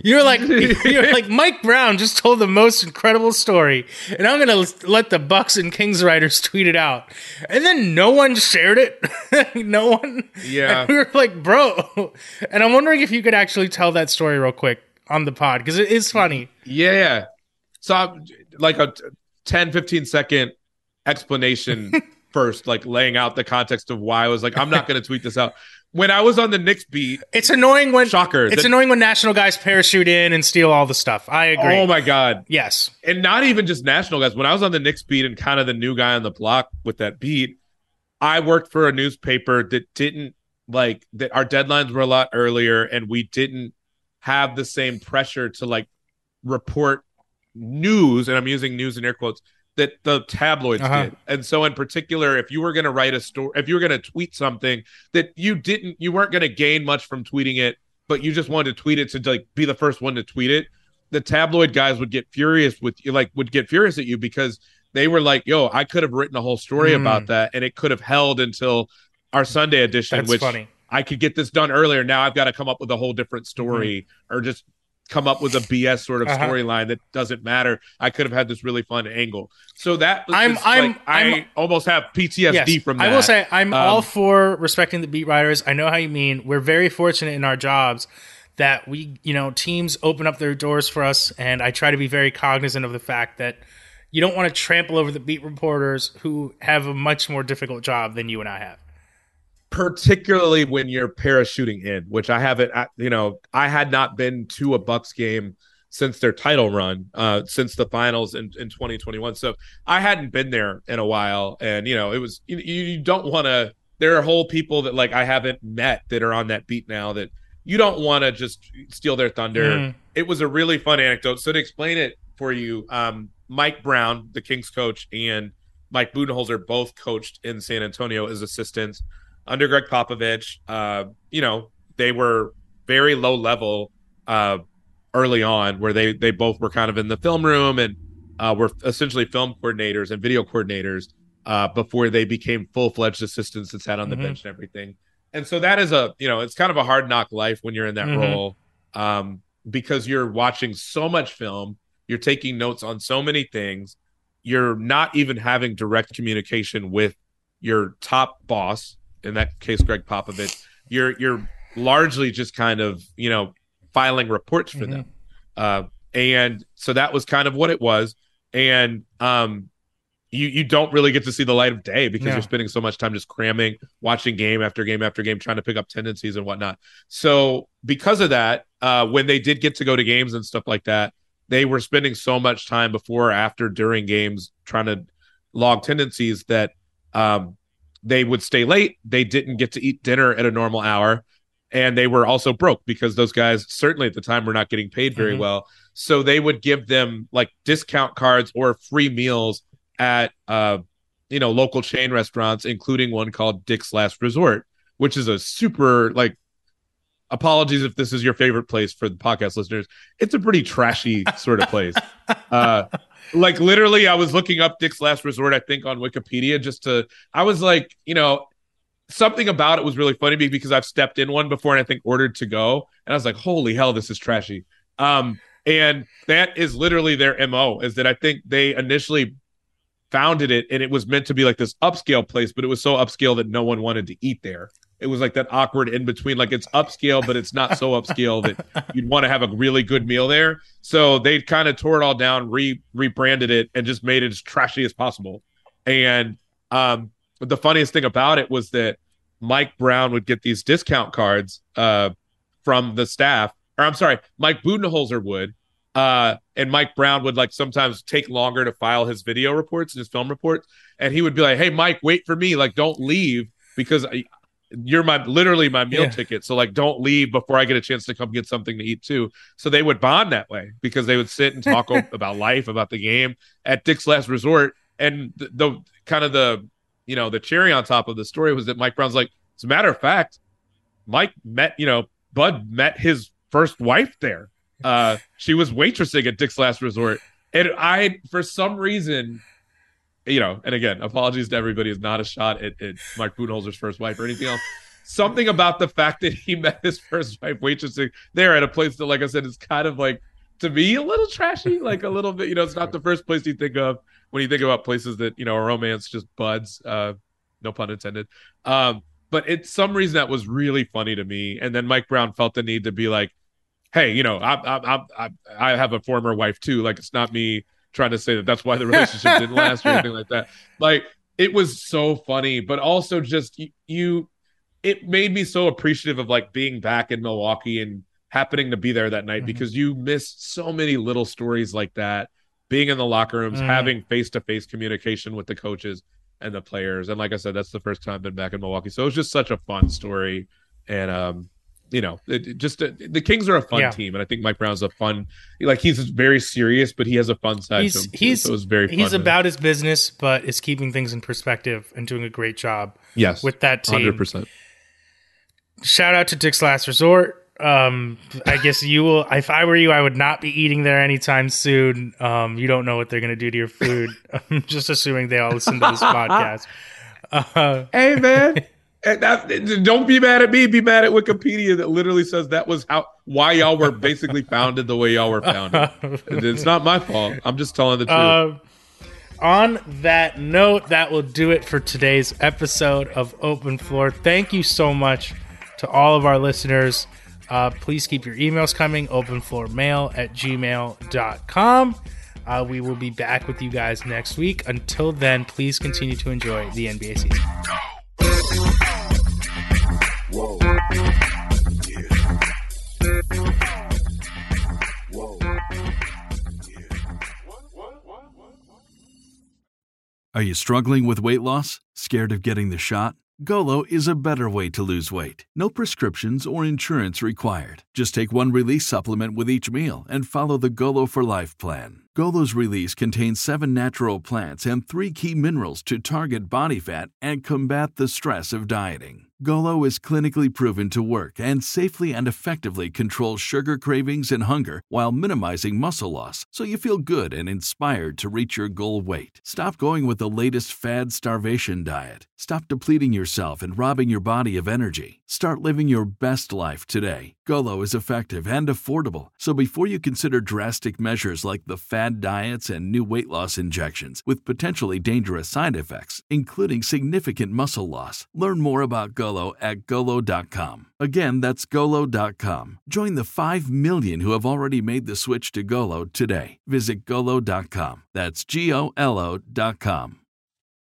[SPEAKER 4] Mike Brown just told the most incredible story, and I'm gonna let the Bucks and Kings writers tweet it out, and then no one shared it. No one.
[SPEAKER 5] Yeah,
[SPEAKER 4] and we were like, bro, and I'm wondering if you could actually tell that story real quick on the pod because it is funny.
[SPEAKER 5] Yeah. So I'm, like a 10-15 second explanation first, like laying out the context of why I was like, I'm not going to tweet this out. When I was on the Knicks beat,
[SPEAKER 4] it's annoying when
[SPEAKER 5] shocker.
[SPEAKER 4] It's annoying when national guys parachute in and steal all the stuff. I agree.
[SPEAKER 5] Oh my God.
[SPEAKER 4] Yes.
[SPEAKER 5] And not even just national guys. When I was on the Knicks beat and kind of the new guy on the block with that beat, I worked for a newspaper that didn't like that. Our deadlines were a lot earlier and we didn't have the same pressure to like report news. And I'm using news in air quotes that the tabloids did. And so in particular, if you were going to write a story, if you were going to tweet something that you weren't going to gain much from tweeting it, but you just wanted to tweet it to like be the first one to tweet it, the tabloid guys would get furious with you, like would get furious at you because they were like, yo, I could have written a whole story about that and it could have held until our Sunday edition.
[SPEAKER 4] That's
[SPEAKER 5] which
[SPEAKER 4] funny.
[SPEAKER 5] I could get this done earlier. Now I've got to come up with a whole different story or just come up with a BS sort of storyline that doesn't matter. I could have had this really fun angle. So that I almost have PTSD from that.
[SPEAKER 4] I will say I'm all for respecting the beat writers. I know how you mean. We're very fortunate in our jobs that we, teams open up their doors for us, and I try to be very cognizant of the fact that you don't want to trample over the beat reporters who have a much more difficult job than you and I have.
[SPEAKER 5] Particularly when you're parachuting in, which I haven't, I had not been to a Bucks game since their title run, since the finals in 2021. So I hadn't been there in a while. And, it was, you don't want to, there are whole people that like I haven't met that are on that beat now that you don't want to just steal their thunder. It was a really fun anecdote. So to explain it for you, Mike Brown, the Kings coach, and Mike Budenholzer both coached in San Antonio as assistants under Greg Popovich. They were very low level early on, where they both were kind of in the film room and were essentially film coordinators and video coordinators before they became full-fledged assistants that sat on the bench and everything. And so that is it's kind of a hard knock life when you're in that role because you're watching so much film, you're taking notes on so many things, you're not even having direct communication with your top boss, in that case, Greg Popovich. You're largely just kind of, filing reports for them. And so that was kind of what it was. And you don't really get to see the light of day because you're spending so much time just cramming, watching game after game after game, trying to pick up tendencies and whatnot. So because of that, when they did get to go to games and stuff like that, they were spending so much time before, after, during games trying to log tendencies that they would stay late. They didn't get to eat dinner at a normal hour. And they were also broke because those guys, certainly at the time, were not getting paid very well. So they would give them like discount cards or free meals at, local chain restaurants, including one called Dick's Last Resort, which is a super, like, apologies if this is your favorite place for the podcast listeners. It's a pretty trashy sort of place. Like literally, I was looking up Dick's Last Resort, I think, on Wikipedia I was like, something about it was really funny because I've stepped in one before and I think ordered to go. And I was like, holy hell, this is trashy. And that is literally their MO, is that I think they initially founded it and it was meant to be like this upscale place, but it was so upscale that no one wanted to eat there. It was like that awkward in between, like it's upscale, but it's not so upscale that you'd want to have a really good meal there. So they kind of tore it all down, rebranded it, and just made it as trashy as possible. And the funniest thing about it was that Mike Brown would get these discount cards from the staff, or I'm sorry, Mike Budenholzer would, and Mike Brown would like sometimes take longer to file his video reports and his film reports, and he would be like, "Hey, Mike, wait for me! Like, don't leave because you're literally my meal ticket. So like, don't leave before I get a chance to come get something to eat too. So they would bond that way because they would sit and talk about life, about the game at Dick's Last Resort. And the kind of the cherry on top of the story was that Mike Brown's like, as a matter of fact, Bud met his first wife there. She was waitressing at Dick's Last Resort. And for some reason, and again, apologies to everybody, is not a shot at Mike Budenholzer's first wife or anything else. Something about the fact that he met his first wife waitressing there at a place that, like I said, is kind of like, to me, a little trashy, like a little bit, it's not the first place you think of when you think about places that, a romance just buds, no pun intended. But it's some reason that was really funny to me. And then Mike Brown felt the need to be like, hey, I have a former wife too. Like, it's not me trying to say that that's why the relationship didn't last or anything like that. Like, it was so funny, but also just it made me so appreciative of like being back in Milwaukee and happening to be there that night, because you miss so many little stories like that, being in the locker rooms, having face-to-face communication with the coaches and the players. And like I said, that's the first time I've been back in Milwaukee. So it was just such a fun story. And, the Kings are a fun team. And I think Mike Brown's a fun, like, he's very serious, but he has a fun side to him. So it was very fun.
[SPEAKER 4] He's about his business, but is keeping things in perspective and doing a great job with that team.
[SPEAKER 5] 100%.
[SPEAKER 4] Shout out to Dick's Last Resort. I guess you will. If I were you, I would not be eating there anytime soon. You don't know what they're going to do to your food. I'm just assuming they all listen to this podcast.
[SPEAKER 5] Hey, man. Don't be mad at me. Be mad at Wikipedia that literally says that was why y'all were basically founded the way y'all were founded. It's not my fault. I'm just telling the truth.
[SPEAKER 4] On that note, that will do it for today's episode of Open Floor. Thank you so much to all of our listeners. Please keep your emails coming, openfloormail@gmail.com. We will be back with you guys next week. Until then, please continue to enjoy the NBA season. Whoa.
[SPEAKER 6] Whoa. Are you struggling with weight loss? Scared of getting the shot? Golo is a better way to lose weight. No prescriptions or insurance required. Just take one Release supplement with each meal and follow the Golo for Life plan. Golo's Release contains 7 natural plants and 3 key minerals to target body fat and combat the stress of dieting. Golo is clinically proven to work and safely and effectively controls sugar cravings and hunger while minimizing muscle loss, so you feel good and inspired to reach your goal weight. Stop going with the latest fad starvation diet. Stop depleting yourself and robbing your body of energy. Start living your best life today. Golo is effective and affordable, so before you consider drastic measures like the fad diets and new weight loss injections with potentially dangerous side effects, including significant muscle loss, learn more about Golo at Golo.com. Again, that's Golo.com. Join the 5 million who have already made the switch to Golo today. Visit Golo.com. That's Golo.com.